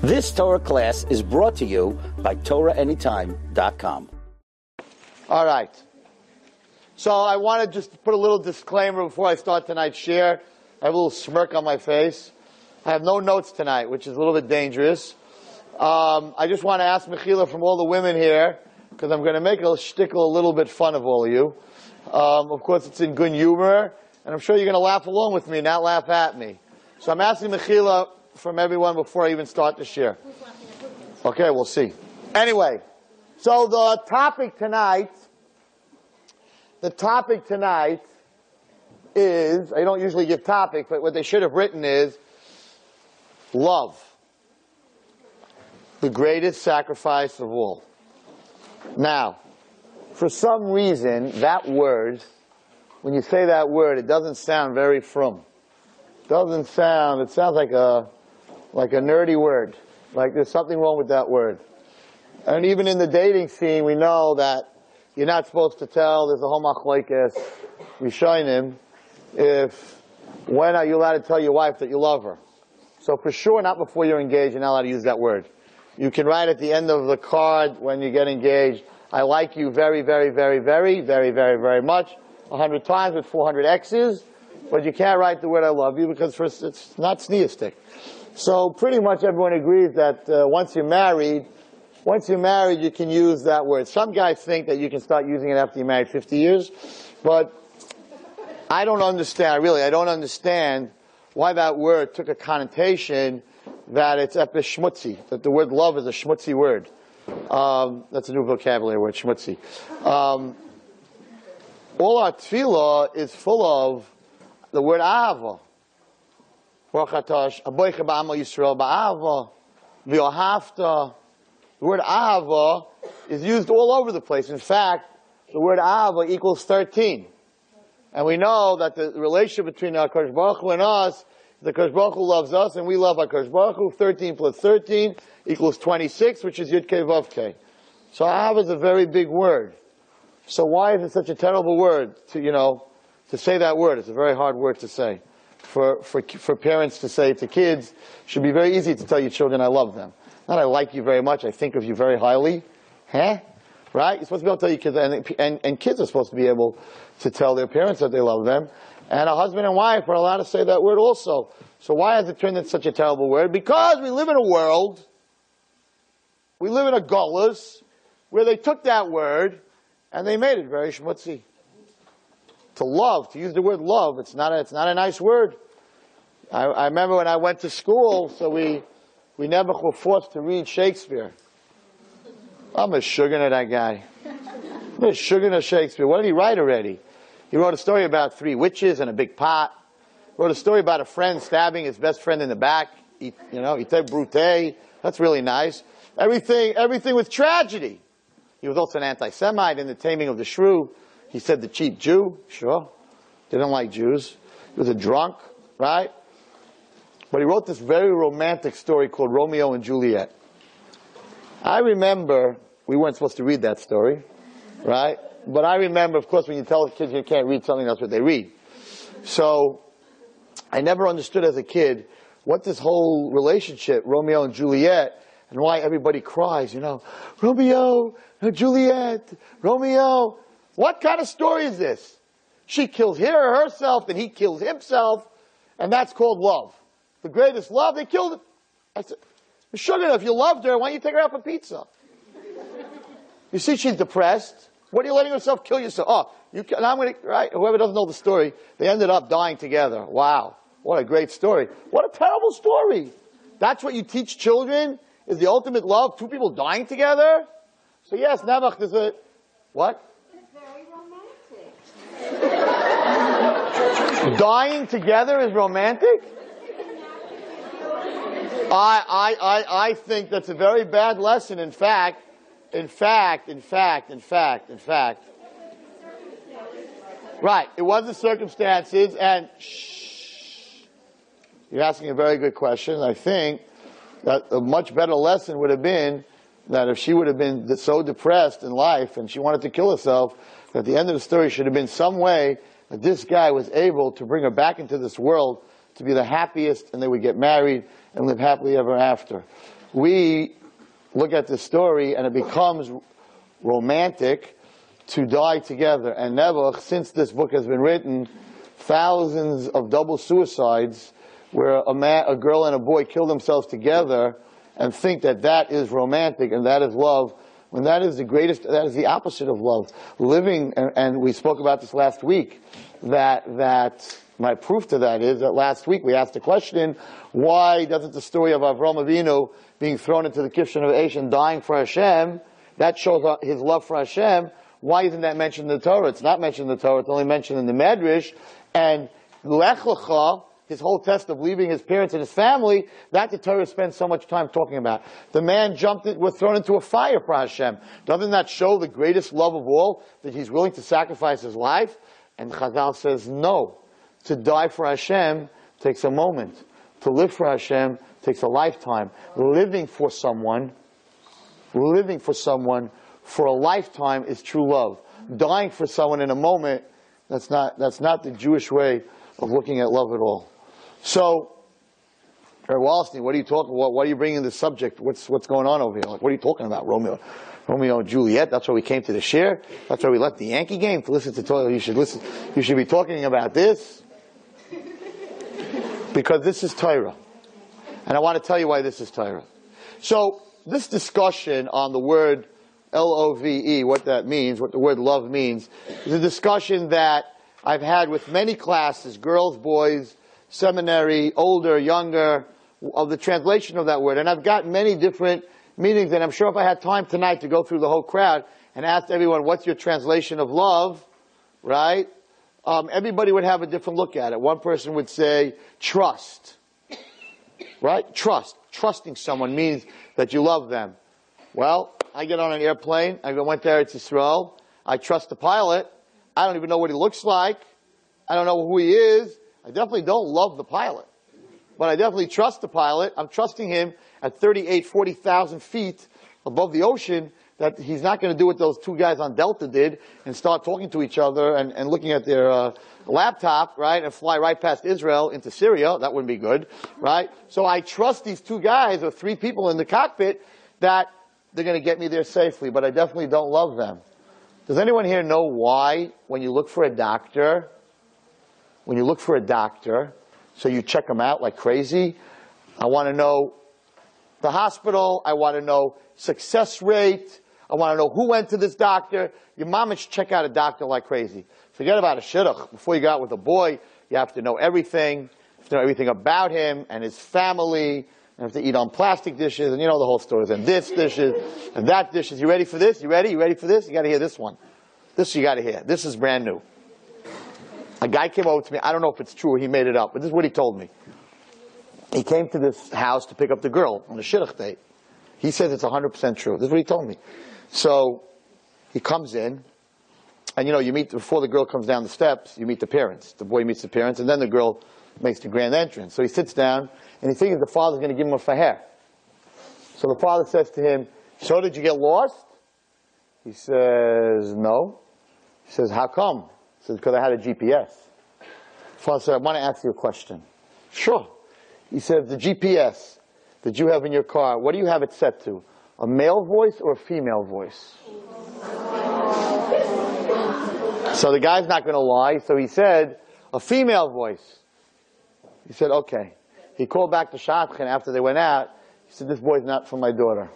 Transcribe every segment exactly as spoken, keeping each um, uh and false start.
This Torah class is brought to you by Torah Anytime dot com. All right. So I want to just put a little disclaimer before I start tonight's share. I have a little smirk on my face. I have no notes tonight, which is a little bit dangerous. Um, I just want to ask Mechila from all the women here, because I'm going to make a shtickle a little bit fun of all of you. Um, of course, it's in good humor, and I'm sure you're going to laugh along with me, not laugh at me. So I'm asking Mechila from everyone before I even start the share. Okay, we'll see. Anyway, so the topic tonight, the topic tonight is, I don't usually give topic, but what they should have written is love. The greatest sacrifice of all. Now, for some reason, that word, when you say that word, it doesn't sound very frum. Doesn't sound, it sounds like a, like a nerdy word. Like there's something wrong with that word. And even in the dating scene, we know that you're not supposed to tell, there's a whole machlokes, rishonim, if, when are you allowed to tell your wife that you love her? So for sure, not before you're engaged, you're not allowed to use that word. You can write at the end of the card when you get engaged, I like you very, very, very, very, very, very, very much, a hundred times with four hundred X's, but you can't write the word I love you because first it's not sneistic. So pretty much everyone agrees that uh, once you're married, once you're married, you can use that word. Some guys think that you can start using it after you're married fifty years, but I don't understand, really, I don't understand why that word took a connotation that it's epishmutzi, that the word love is a schmutzy word. Um, that's a new vocabulary word, schmutzy. Um, all our tefillah is full of the word ahava. The word ahava is used all over the place. In fact, the word ahava equals thirteen. And we know that the relationship between HaKadosh Baruch Hu and us, the HaKadosh Baruch Hu loves us and we love HaKadosh Baruch Hu. thirteen plus thirteen equals twenty-six, which is Yud Kei Vav Kei. So ahava is a very big word. So why is it such a terrible word to, you know, to say that word? It's a very hard word to say. For, for, for parents to say to kids, it should be very easy to tell your children, I love them. Not I like you very much, I think of you very highly. Huh? Right? You're supposed to be able to tell your kids, and, and, and kids are supposed to be able to tell their parents that they love them. And a husband and wife are allowed to say that word also. So why has it turned into such a terrible word? Because we live in a world, we live in a gullus, where they took that word, and they made it very schmutzy. To love, to use the word love, it's not a, it's not a nice word. I, I remember when I went to school, so we, we never were forced to read Shakespeare. I'm a sugar to that guy. I'm a sugar to Shakespeare. What did he write already? He wrote a story about three witches and a big pot. Wrote a story about a friend stabbing his best friend in the back. He, you know, he said brute. That's really nice. Everything, everything with tragedy. He was also an anti-Semite in The Taming of the Shrew. He said the cheap Jew. Sure. Didn't like Jews. He was a drunk, right? But he wrote this very romantic story called Romeo and Juliet. I remember, we weren't supposed to read that story, right? But I remember, of course, when you tell kids you can't read something, that's what they read. So, I never understood as a kid what this whole relationship, Romeo and Juliet, and why everybody cries, you know, Romeo, Juliet, Romeo. What kind of story is this? She kills her herself, then he kills himself, and that's called love. The greatest love, they killed it. I said, Sugar, if you loved her, why don't you take her out for pizza? You see, she's depressed. What are you letting yourself kill yourself? Oh, you can, I'm going to, right? Whoever doesn't know the story, they ended up dying together. Wow. What a great story. What a terrible story. That's what you teach children, is the ultimate love, two people dying together? So yes, Nebuch, there's a, what? It's very romantic. Dying together is romantic? I, I, I, I think that's a very bad lesson. In fact, in fact, in fact, in fact, in fact. Right, it was the circumstances, and shh, you're asking a very good question. I think that a much better lesson would have been that if she would have been so depressed in life and she wanted to kill herself, that the end of the story should have been some way that this guy was able to bring her back into this world to be the happiest, and they would get married and live happily ever after. We look at this story, and it becomes romantic to die together. And Nebuch, since this book has been written, thousands of double suicides where a man, a girl and a boy kill themselves together and think that that is romantic and that is love, when that is the greatest, that is the opposite of love. Living, and, and we spoke about this last week, that, that, my proof to that is that last week we asked the question, why doesn't the story of Avraham Avinu being thrown into the kitchen of Eish and dying for Hashem, that shows his love for Hashem, why isn't that mentioned in the Torah? It's not mentioned in the Torah, it's only mentioned in the Medrash. And Lech Lecha, his whole test of leaving his parents and his family, that the Torah spends so much time talking about. The man jumped, in, was thrown into a fire for Hashem. Doesn't that show the greatest love of all, that he's willing to sacrifice his life? And Chazal says no. To die for Hashem takes a moment. To live for Hashem takes a lifetime. Living for someone, living for someone for a lifetime is true love. Dying for someone in a moment, that's not, that's not the Jewish way of looking at love at all. So, Herr Wallerstein, what are you talking about? What are you bringing this subject? What's, what's going on over here? Like, what are you talking about, Romeo? Romeo and Juliet, that's why we came to the shir. That's why we left the Yankee game to listen to Torah. You should listen, you should be talking about this. Because this is Torah. And I want to tell you why this is Torah. So, this discussion on the word L O V E, what that means, what the word love means, is a discussion that I've had with many classes, girls, boys, seminary, older, younger, of the translation of that word. And I've got many different meanings, and I'm sure if I had time tonight to go through the whole crowd and ask everyone, what's your translation of love, right? Um, everybody would have a different look at it. One person would say, trust. Right? Trust. Trusting someone means that you love them. Well, I get on an airplane, I went to Eretz Yisrael, I trust the pilot, I don't even know what he looks like, I don't know who he is, I definitely don't love the pilot. But I definitely trust the pilot, I'm trusting him at thirty-eight, forty thousand feet above the ocean, that he's not going to do what those two guys on Delta did and start talking to each other and, and looking at their uh, laptop, right, and fly right past Israel into Syria. That wouldn't be good, right? So I trust these two guys or three people in the cockpit that they're going to get me there safely, but I definitely don't love them. Does anyone here know why when you look for a doctor, when you look for a doctor, so you check them out like crazy? I want to know the hospital, I want to know success rate, I want to know who went to this doctor. Your mama should check out a doctor like crazy. Forget about a shidduch. Before you go out with a boy, you have to know everything. You have to know everything about him and his family. You have to eat on plastic dishes, and you know the whole story. And this dishes, and that dishes. You ready for this? You ready? You ready for this? You got to hear this one. This you got to hear. This is brand new. A guy came over to me. I don't know if it's true or he made it up, but this is what he told me. He came to this house to pick up the girl on a shidduch date. He says it's one hundred percent true. This is what he told me. So he comes in, and you know, you meet, before the girl comes down the steps, you meet the parents. The boy meets the parents, and then the girl makes the grand entrance. So he sits down, and he thinks the father's going to give him a faher. So the father says to him, so did you get lost? He says, no. He says, how come? He says, because I had a G P S. The father said, I want to ask you a question. Sure. He says, the G P S that you have in your car, what do you have it set to? A male voice or a female voice? So the guy's not going to lie, so he said, a female voice. He said, okay. He called back to Shadchan after they went out. He said, this boy's not for my daughter.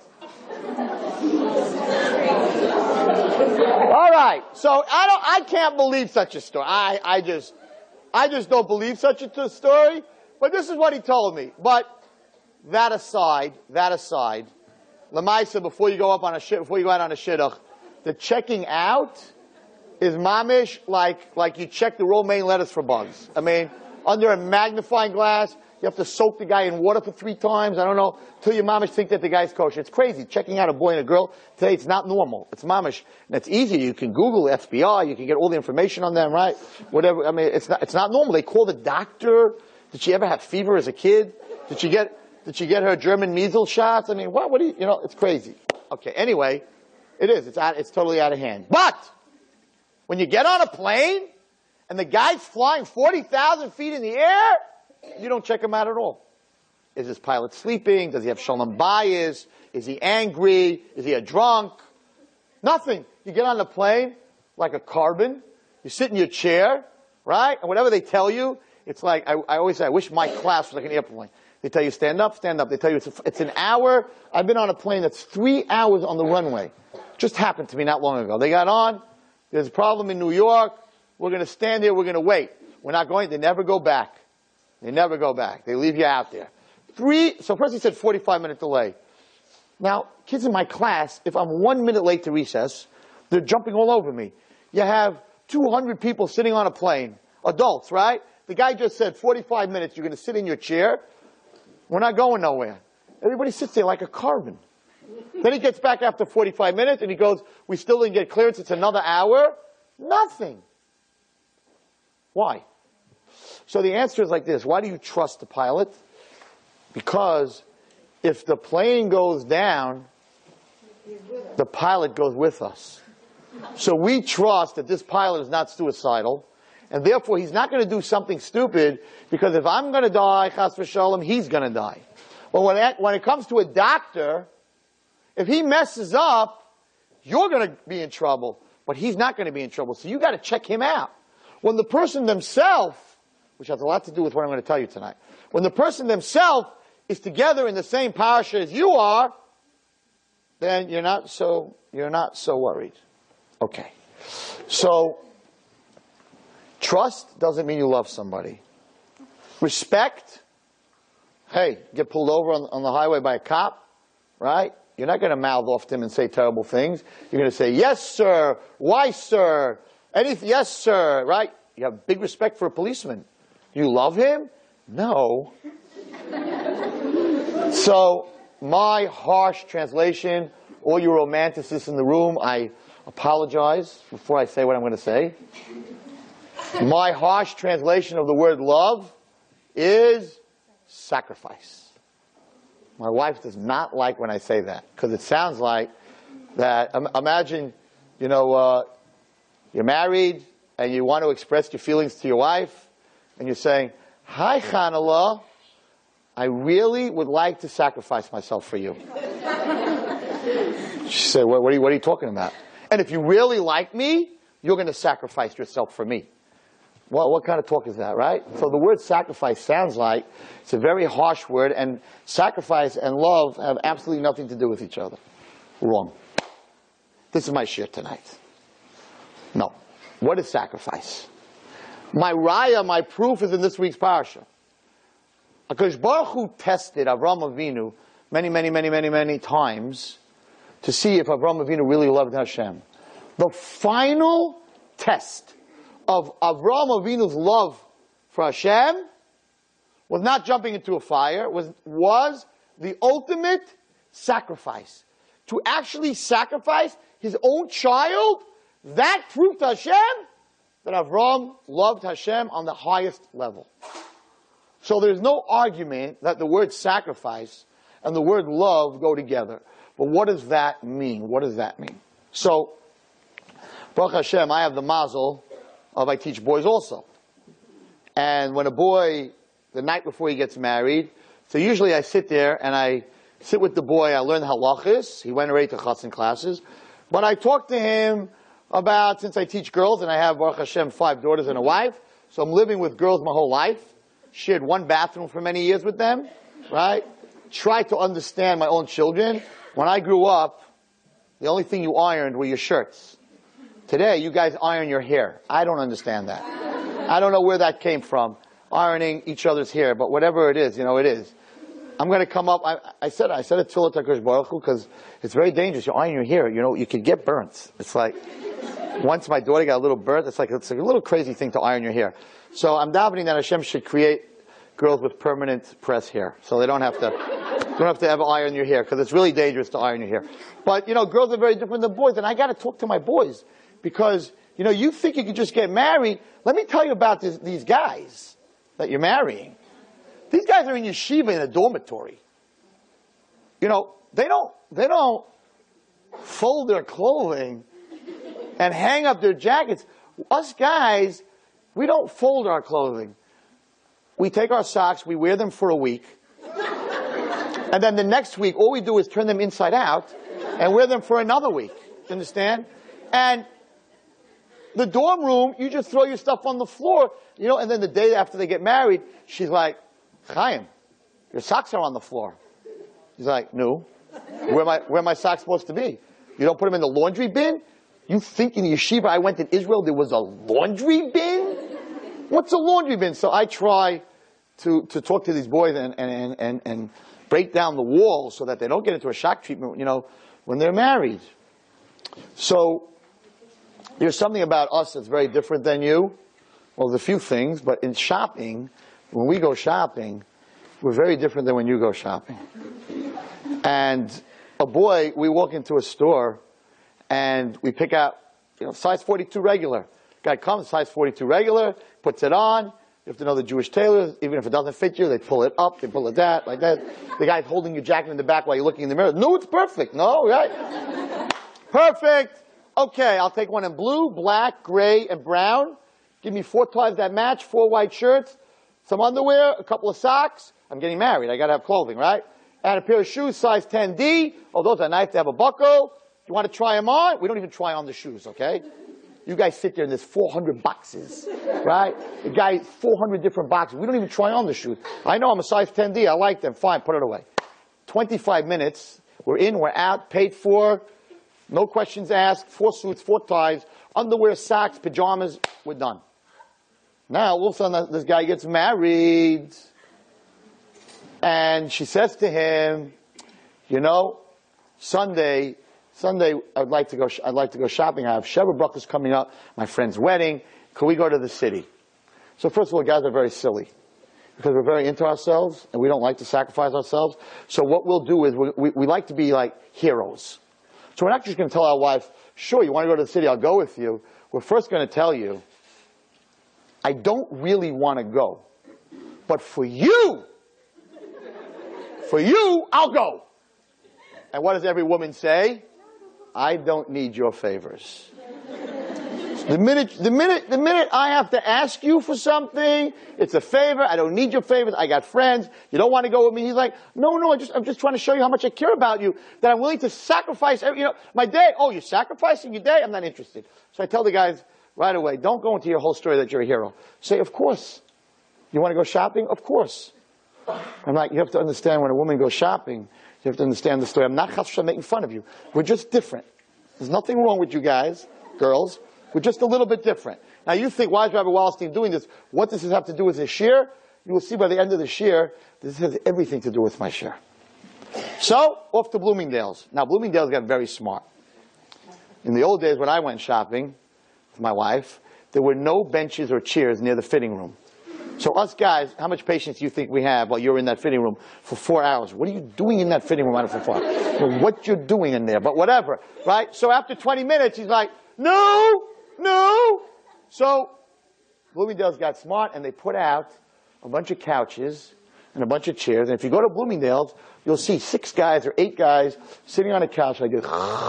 All right, so I don't, I can't believe such a story. I, I just, I just don't believe such a story. But this is what he told me. But that aside, that aside, Lamaisa, before you go up on a shit, before you go out on a shidduch, the checking out is mamish like like you check the romaine lettuce for bugs. I mean, under a magnifying glass, you have to soak the guy in water for three times. I don't know, till your mamish think that the guy's kosher. It's crazy. Checking out a boy and a girl today, it's not normal. It's mamish, and it's easy. You can Google F B I. You can get all the information on them, right? Whatever. I mean, it's not it's not normal. They call the doctor. Did she ever have fever as a kid? Did she get Did she get her German measles shots? I mean, what? What do you? You know, it's crazy. Okay. Anyway, it is. It's out, it's totally out of hand. But when you get on a plane and the guy's flying forty thousand feet in the air, you don't check him out at all. Is this pilot sleeping? Does he have shalom bayis? Is he angry? Is he a drunk? Nothing. You get on the plane like a carbon. You sit in your chair, right? And whatever they tell you, it's like, I, I always say, I wish my class was like an airplane. They tell you stand up, stand up. They tell you it's, a, it's an hour. I've been on a plane that's three hours on the runway. Just happened to me not long ago. They got on. There's a problem in New York. We're going to stand there. We're going to wait. We're not going. They never go back. They never go back. They leave you out there. Three, so first he said forty-five minute delay. Now, kids in my class, if I'm one minute late to recess, they're jumping all over me. You have two hundred people sitting on a plane. Adults, right? The guy just said forty-five minutes, you're going to sit in your chair. We're not going nowhere. Everybody sits there like a carbon. Then he gets back after forty-five minutes and he goes, we still didn't get clearance, it's another hour. Nothing. Why? So the answer is like this. Why do you trust the pilot? Because if the plane goes down, the pilot goes with us. So we trust that this pilot is not suicidal, and therefore he's not going to do something stupid, because if I'm going to die, chas v'shalom, he's going to die. But when it, when it comes to a doctor, if he messes up, you're going to be in trouble, but he's not going to be in trouble. So you got to check him out. When the person themselves, which has a lot to do with what I'm going to tell you tonight, when the person themselves is together in the same parasha as you are, then you're not so, you're not so worried. Okay. So, trust doesn't mean you love somebody. Respect, hey, get pulled over on, on the highway by a cop, right? You're not going to mouth off to him and say terrible things. You're going to say, yes, sir. Why, sir? Anything, yes, sir, right? You have big respect for a policeman. You love him? No. So, my harsh translation, all you romanticists in the room, I apologize before I say what I'm going to say. My harsh translation of the word love is sacrifice. My wife does not like when I say that, because it sounds like that. Um, imagine, you know, uh, you're married and you want to express your feelings to your wife, and you're saying, hi, Chanallah, I really would like to sacrifice myself for you. She said, what, what, are you, what are you talking about? And if you really like me, you're going to sacrifice yourself for me. Well, what kind of talk is that, right? So the word sacrifice sounds like it's a very harsh word, and sacrifice and love have absolutely nothing to do with each other. Wrong. This is my shir tonight. No. What is sacrifice? My raya, my proof is in this week's parasha. HaKadosh Baruch Hu tested Avraham Avinu many, many, many, many, many times to see if Avraham Avinu really loved Hashem. The final test of Avraham Avinu's love for Hashem was not jumping into a fire, was, was the ultimate sacrifice. To actually sacrifice his own child, that proved to Hashem that Avraham loved Hashem on the highest level. So there's no argument that the word sacrifice and the word love go together. But what does that mean? What does that mean? So, Baruch Hashem, I have the mazel of I teach boys also. And when a boy, the night before he gets married, so usually I sit there and I sit with the boy, I learn halachas. He went already to chassan classes. But I talk to him about, since I teach girls and I have, Baruch Hashem, five daughters and a wife, so I'm living with girls my whole life. Shared one bathroom for many years with them, right? Tried to understand my own children. When I grew up, the only thing you ironed were your shirts. Today, you guys iron your hair. I don't understand that. I don't know where that came from, ironing each other's hair, but whatever it is, you know, it is. I'm going to come up, I, I said I said it to HaKadosh Baruch Hu because it's very dangerous. You iron your hair, you know, you could get burnt. It's like, once my daughter got a little burnt, it's like, it's like a little crazy thing to iron your hair. So I'm davening that Hashem should create girls with permanent press hair, so they don't have to, don't have to ever iron your hair, because it's really dangerous to iron your hair. But, you know, girls are very different than boys, and I got to talk to my boys, because, you know, you think you could just get married. Let me tell you about this, these guys that you're marrying. These guys are in yeshiva in a dormitory. You know, they don't, they don't fold their clothing and hang up their jackets. Us guys, we don't fold our clothing. we take our socks, we wear them for a week, and then the next week, all we do is turn them inside out and wear them for another week. You understand? And the dorm room, you just throw your stuff on the floor, you know, and then the day after they get married, she's like, Chaim, your socks are on the floor. He's like, no. Where my, where my socks supposed to be? You don't put them in the laundry bin? You think in the yeshiva I went to Israel there was a laundry bin? What's a laundry bin? So I try to, to talk to these boys and, and, and, and break down the walls so that they don't get into a shock treatment, you know, when they're married. So there's something about us that's very different than you. Well, there's a few things, but in shopping, when we go shopping, we're very different than when you go shopping. And a boy, we walk into a store and we pick out, you know, size forty-two regular. Guy comes, size forty-two regular, puts it on. You have to know the Jewish tailors. Even if it doesn't fit you, they pull it up, they pull it that, like that. The guy's holding your jacket in the back while you're looking in the mirror. No, it's perfect. No, right? Perfect. Okay, I'll take one in blue, black, gray, and brown. Give me four ties that match, four white shirts, some underwear, a couple of socks. I'm getting married. I got to have clothing, right? And a pair of shoes, size ten D. Oh, those are nice to have a buckle. You want to try them on? We don't even try on the shoes, okay? You guys sit there and there's four hundred boxes, right? The guy, four hundred different boxes. We don't even try on the shoes. I know I'm a size ten D. I like them. Fine, put it away. twenty-five minutes. We're in, we're out, paid for. No questions asked. Four suits, four ties, underwear, socks, pajamas. We're done. Now, all of a sudden, this guy gets married. And she says to him, you know, Sunday, Sunday, I'd like to go, I'd like to go shopping. I have Sheva Brachos coming up, my friend's wedding. Could we go to the city? So first of all, guys are very silly because we're very into ourselves and we don't like to sacrifice ourselves. So what we'll do is we, we, we like to be like heroes. So we're not just going to tell our wife, sure, you want to go to the city, I'll go with you. We're first going to tell you, I don't really want to go. But for you, for you, I'll go. And what does every woman say? I don't need your favors. The minute, the minute, the minute I have to ask you for something, it's a favor. I don't need your favors. I got friends. You don't want to go with me. He's like, no, no, I just, I'm just trying to show you how much I care about you, that I'm willing to sacrifice every, you know, my day. Oh, you're sacrificing your day? I'm not interested. So I tell the guys right away, don't go into your whole story that you're a hero. Say, of course. You want to go shopping? Of course. I'm like, you have to understand when a woman goes shopping, you have to understand the story. I'm not chas v'shalom making fun of you. We're just different. There's nothing wrong with you guys, girls. We're just a little bit different. Now you think, why is Rabbi Wallerstein doing this? What does this have to do with his shir? You will see by the end of the shir, this has everything to do with my shir. So, off to Bloomingdale's. Now Bloomingdale's got very smart. In the old days when I went shopping with my wife, there were no benches or chairs near the fitting room. So us guys, how much patience do you think we have while you're in that fitting room for four hours? What are you doing in that fitting room for four hours? Well, what you're doing in there, but whatever, right? So after twenty minutes, he's like, no, no. So Bloomingdale's got smart and they put out a bunch of couches and a bunch of chairs. And if you go to Bloomingdale's, you'll see six guys or eight guys sitting on a couch like this.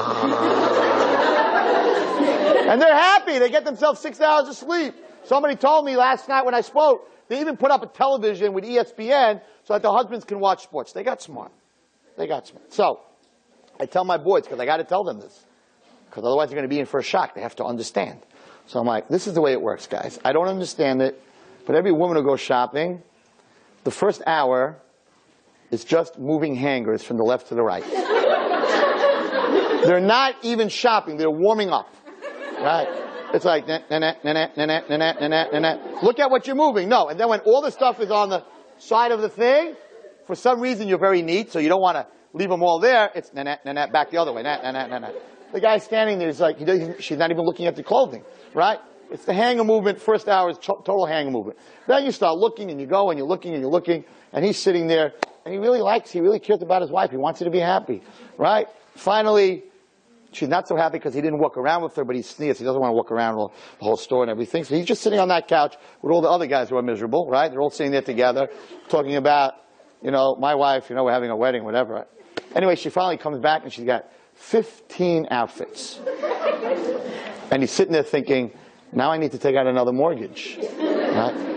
And they're happy. They get themselves six hours of sleep. Somebody told me last night when I spoke, they even put up a television with E S P N so that the husbands can watch sports. They got smart. They got smart. So I tell my boys, because I got to tell them this, because otherwise they're going to be in for a shock. They have to understand. So I'm like, this is the way it works, guys. I don't understand it, but every woman who goes shopping, the first hour is just moving hangers from the left to the right. They're not even shopping. They're warming up. Right? It's like, nah, nah, nah, nah, nah, nah, nah, nah, nah, nah. Look at what you're moving. No. And then when all the stuff is on the side of the thing, for some reason you're very neat, so you don't want to leave them all there. It's nah, nah, nah, nah, back the other way. Nah, nah, nah, nah, nah. The guy standing there is like, he doesn't, she's not even looking at the clothing. Right? It's the hanger movement. First hour is total hanger movement. Then you start looking and you go and you're looking and you're looking and he's sitting there and he really likes, he really cares about his wife. He wants her to be happy. Right? Finally, she's not so happy because he didn't walk around with her, but he sneezed. He doesn't want to walk around the whole store and everything. So he's just sitting on that couch with all the other guys who are miserable, right? They're all sitting there together, talking about, you know, my wife, you know, we're having a wedding, whatever. Anyway, she finally comes back and she's got fifteen outfits. And he's sitting there thinking, now I need to take out another mortgage. Right?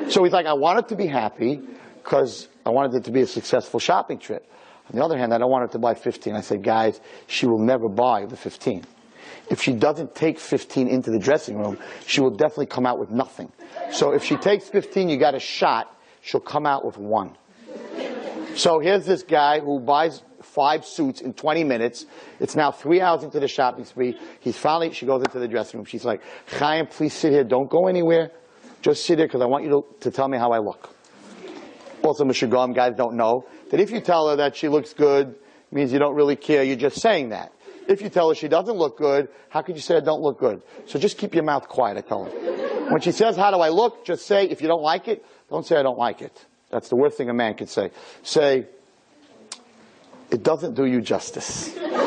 So he's like, I want it to be happy because I wanted it to be a successful shopping trip. On the other hand, I don't want her to buy fifteen. I said, guys, she will never buy the fifteen. If she doesn't take fifteen into the dressing room, she will definitely come out with nothing. So if she takes fifteen, you got a shot, she'll come out with one. So here's this guy who buys five suits in twenty minutes. It's now three hours into the shopping spree. He's finally, she goes into the dressing room. She's like, Chaim, please sit here. Don't go anywhere. Just sit here because I want you to, to tell me how I look. Also, Mister Gom, guys don't know that if you tell her that she looks good, means you don't really care. You're just saying that. If you tell her she doesn't look good, how could you say I don't look good? So just keep your mouth quiet, I tell her. When she says, how do I look? Just say, if you don't like it, don't say I don't like it. That's the worst thing a man could say. Say, it doesn't do you justice.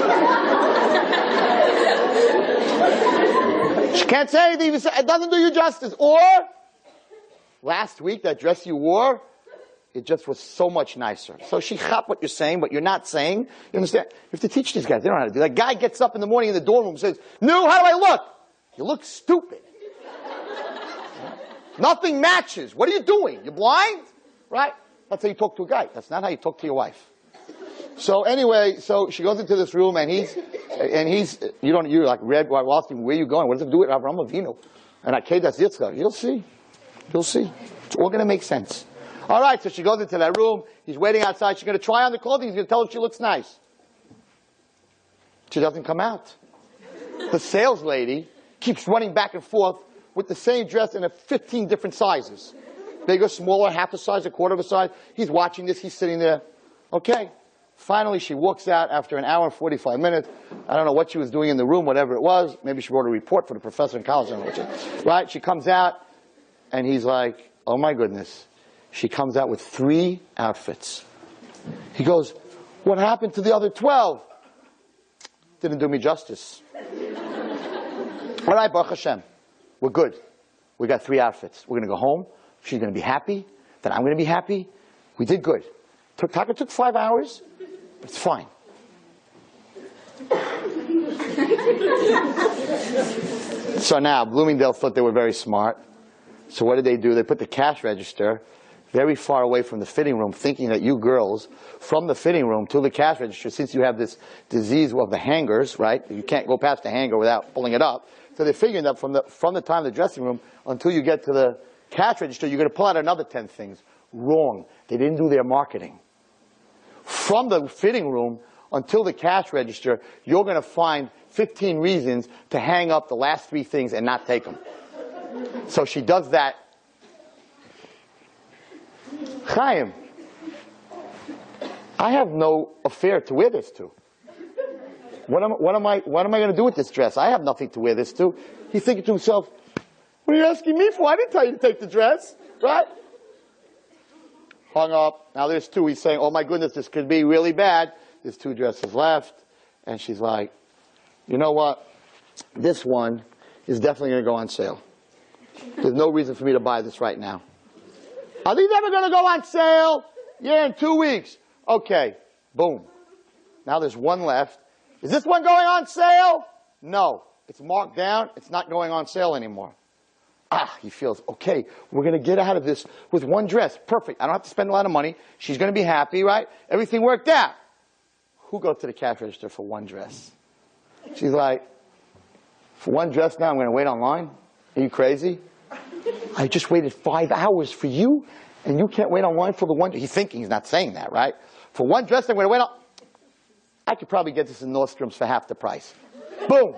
She can't say anything. Even say, it doesn't do you justice. Or, last week, that dress you wore, it just was so much nicer. So she chop what you're saying, but you're not saying. You understand? You have to teach these guys. They don't know how to do that. Guy gets up in the morning in the dorm room and says, no, how do I look? You look stupid. Nothing matches. What are you doing? You're blind? Right? That's how you talk to a guy. That's not how you talk to your wife. So anyway, so she goes into this room and he's, and he's, you don't, you're like, Reb, well, asking, where are you going? What does it do with Avraham Avinu? And I Akedah Yitzchak. You'll see. You'll see. It's all going to make sense. All right, so she goes into that room. He's waiting outside. She's going to try on the clothing. He's going to tell her she looks nice. She doesn't come out. The sales lady keeps running back and forth with the same dress in a fifteen different sizes. Bigger, smaller, half a size, a quarter of a size. He's watching this. He's sitting there. Okay. Finally, she walks out after an hour and forty-five minutes. I don't know what she was doing in the room, whatever it was. Maybe she wrote a report for the professor in college. I don't know what she, right? She comes out, and he's like, oh, my goodness. She comes out with three outfits. He goes, what happened to the other twelve? Didn't do me justice. All right, Baruch Hashem. We're good. We got three outfits. We're going to go home. She's going to be happy. Then I'm going to be happy. We did good. Took, Taka took five hours, but it's fine. So now, Bloomingdale thought they were very smart. So what did they do? They put the cash register very far away from the fitting room, thinking that you girls, from the fitting room to the cash register, since you have this disease of the hangers, right? You can't go past the hanger without pulling it up. So they're figuring that from the, from the time of the dressing room until you get to the cash register, you're going to pull out another ten things. Wrong. They didn't do their marketing. From the fitting room until the cash register, you're going to find fifteen reasons to hang up the last three things and not take them. So she does that. Chaim, I have no affair to wear this to. What am, what am I, what am I going to do with this dress? I have nothing to wear this to. He's thinking to himself, what are you asking me for? I didn't tell you to take the dress, right? Hung up. Now there's two. He's saying, oh my goodness, this could be really bad. There's two dresses left. And she's like, you know what? This one is definitely going to go on sale. There's no reason for me to buy this right now. Are these ever going to go on sale? Yeah, in two weeks. Okay. Boom. Now there's one left. Is this one going on sale? No. It's marked down. It's not going on sale anymore. Ah, he feels, okay, we're going to get out of this with one dress. Perfect. I don't have to spend a lot of money. She's going to be happy, right? Everything worked out. Who goes to the cash register for one dress? She's like, for one dress now I'm going to wait online? Are you crazy? I just waited five hours for you, and you can't wait online for the one. He's thinking, he's not saying that, right? For one dress I'm going to wait on. I could probably get this in Nordstrom's for half the price. Boom.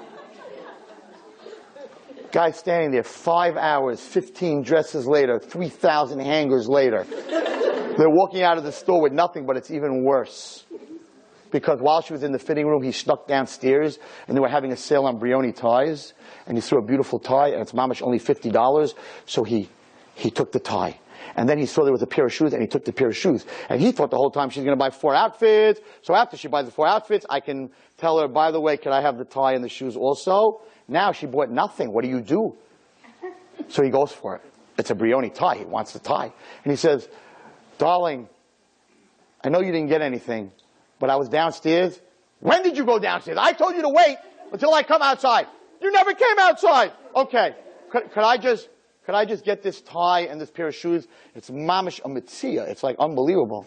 Guy standing there, five hours, fifteen dresses later, three thousand hangers later. They're walking out of the store with nothing, but it's even worse. Because while she was in the fitting room, he snuck downstairs, and they were having a sale on Brioni ties, and he saw a beautiful tie, and it's mamash only fifty dollars, so he, he took the tie. And then he saw there was a pair of shoes, and he took the pair of shoes. And he thought the whole time she's going to buy four outfits, so after she buys the four outfits, I can tell her, by the way, can I have the tie and the shoes also? Now she bought nothing. What do you do? So he goes for it. It's a Brioni tie. He wants the tie. And he says, darling, I know you didn't get anything, but I was downstairs. When did you go downstairs? I told you to wait until I come outside. You never came outside. Okay. Could, could I just, could I just get this tie and this pair of shoes? It's mamish a mitzia. It's like unbelievable.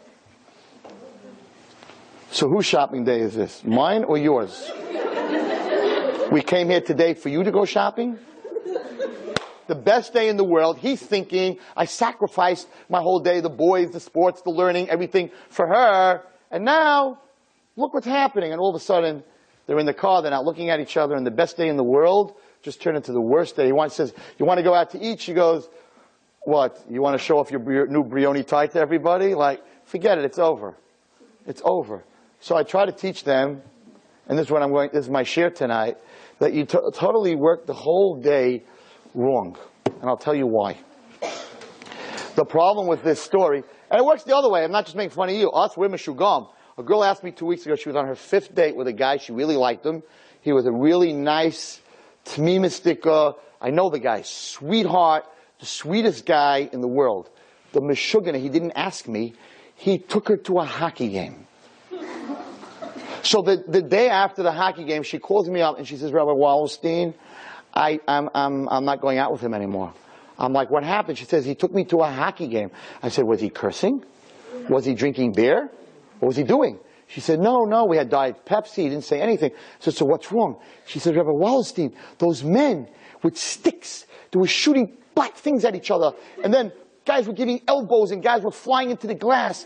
So whose shopping day is this? Mine or yours? We came here today for you to go shopping? The best day in the world. He's thinking, I sacrificed my whole day, the boys, the sports, the learning, everything for her. And now, look what's happening. And all of a sudden, they're in the car, they're not looking at each other, and the best day in the world just turned into the worst day. He wants, says, you want to go out to eat? She goes, what? You want to show off your bri- new Brioni tie to everybody? Like, forget it, it's over. It's over. So I try to teach them, and this is what I'm going, this is my share tonight, that you t- totally work the whole day wrong. And I'll tell you why. The problem with this story, and it works the other way, I'm not just making fun of you, us, we're Meshugam. A girl asked me two weeks ago, she was on her fifth date with a guy, she really liked him. He was a really nice, tmimistika, I know the guy, sweetheart, the sweetest guy in the world. The Meshugana, he didn't ask me, he took her to a hockey game. So the, the day after the hockey game, she calls me up and she says, Rabbi Wallerstein, I, I'm, I'm, I'm not going out with him anymore. I'm like, what happened? She says, he took me to a hockey game. I said, was he cursing? Was he drinking beer? What was he doing? She said, no, no, we had Diet Pepsi. He didn't say anything. I said, so what's wrong? She said, Rabbi Wallerstein, those men with sticks, they were shooting black things at each other. And then guys were giving elbows and guys were flying into the glass.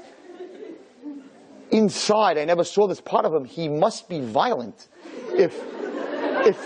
Inside, I never saw this part of him, he must be violent. If, if,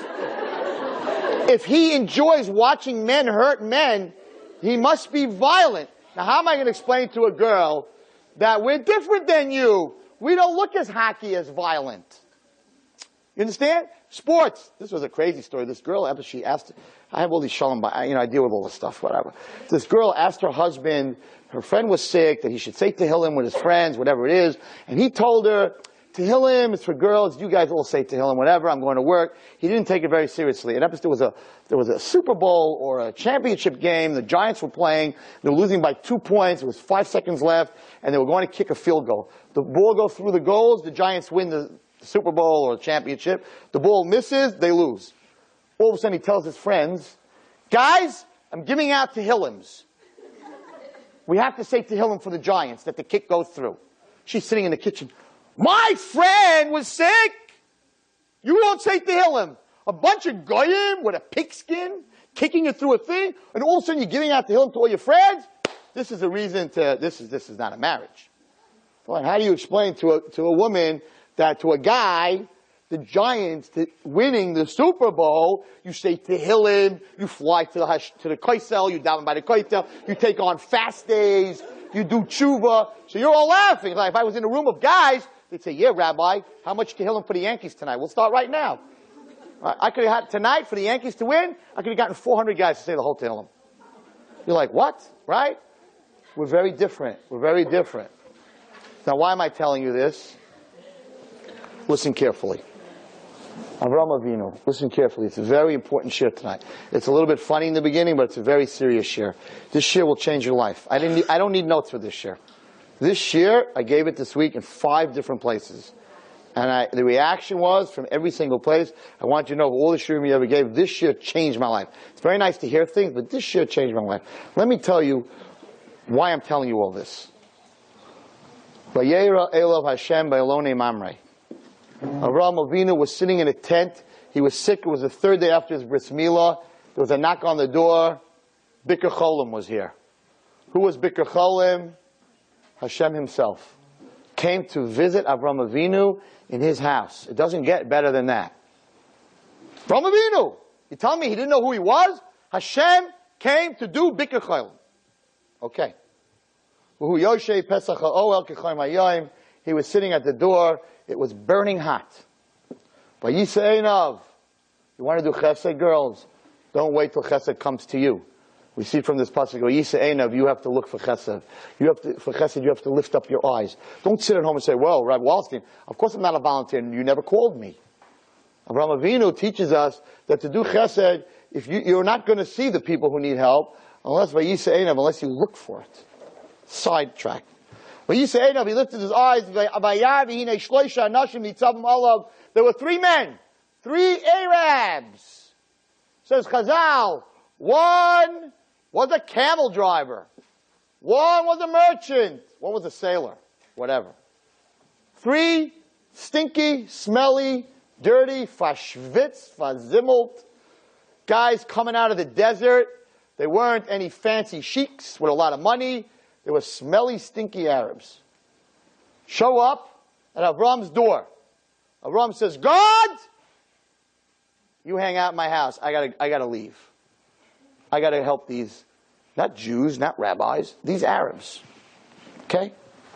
if he enjoys watching men hurt men, he must be violent. Now how am I going to explain to a girl that we're different than you? We don't look as hockey as violent. You understand? Sports. This was a crazy story. This girl, after she asked, I have all these shalom, you know, I deal with all this stuff, whatever. This girl asked her husband, her friend was sick, that he should say Tehillim with his friends, whatever it is. And he told her, Tehillim is for girls, you guys all say Tehillim, whatever, I'm going to work. He didn't take it very seriously. And after there was a, there was a Super Bowl or a championship game, the Giants were playing, they were losing by two points, there was five seconds left, and they were going to kick a field goal. The ball goes through the goals, the Giants win the Super Bowl or the championship. The ball misses, they lose. All of a sudden he tells his friends, guys, I'm giving out Tehillims. We have to say Tehillim for the Giants, that the kick goes through. She's sitting in the kitchen. My friend was sick. You don't say Tehillim. A bunch of goyim with a pigskin kicking it through a thing, and all of a sudden you're giving out Tehillim to all your friends? This is a reason to, this is, this is not a marriage. Well, how do you explain to a, to a woman that to a guy, the Giants to winning the Super Bowl, you say Tehillim, you fly to the Hash, to the Koisel, you daven by the Koisel, you take on fast days, you do tshuva. So you're all laughing. Like if I was in a room of guys, they'd say, yeah, Rabbi, how much Tehillim for the Yankees tonight? We'll start right now. I could have had tonight for the Yankees to win, I could have gotten four hundred guys to say the whole Tehillim. You're like, what? Right? We're very different. We're very different. Now why am I telling you this? Listen carefully. Avraham Avinu, listen carefully. It's a very important share tonight. It's a little bit funny in the beginning, but it's a very serious share. This share will change your life. I didn't. Need, I don't need notes for this share. This share, I gave it this week in five different places. And I, the reaction was from every single place. I want you to know, of all the shiurim you ever gave, this share changed my life. It's very nice to hear things, but this share changed my life. Let me tell you why I'm telling you all this. Vayera Elov Hashem Ba'elonei Mamre. Avraham Avinu was sitting in a tent. He was sick. It was the third day after his bris milah. There was a knock on the door. Bikur Cholim was here. Who was Bikur Cholim? Hashem himself came to visit Avraham Avinu in his house. It doesn't get better than that. Avraham Avinu. You tell me he didn't know who he was? Hashem came to do Bikur Cholim. Okay. He was sitting at the door. It was burning hot. Vayisei. You want to do chesed, girls? Don't wait till chesed comes to you. We see from this passage, Vayisei, you have to look for chesed. You have to, for chesed, you have to lift up your eyes. Don't sit at home and say, well, Rabbi Wallerstein, of course I'm not a volunteer and you never called me. Avraham Avinu teaches us that to do chesed, if you, you're not going to see the people who need help, unless Vayisei, unless you look for it. Sidetrack. When you say, he lifted his eyes, there were three men, three Arabs. Says Chazal, One was a camel driver. One was a merchant. One was a sailor. Whatever. Three stinky, smelly, dirty, fashvitz, fazimmelt guys coming out of the desert. They weren't any fancy sheiks with a lot of money. They were smelly, stinky Arabs. Show up at Avram's door. Avram says, God, you hang out in my house. I gotta, I gotta leave. I gotta help these, not Jews, not rabbis, these Arabs. Okay?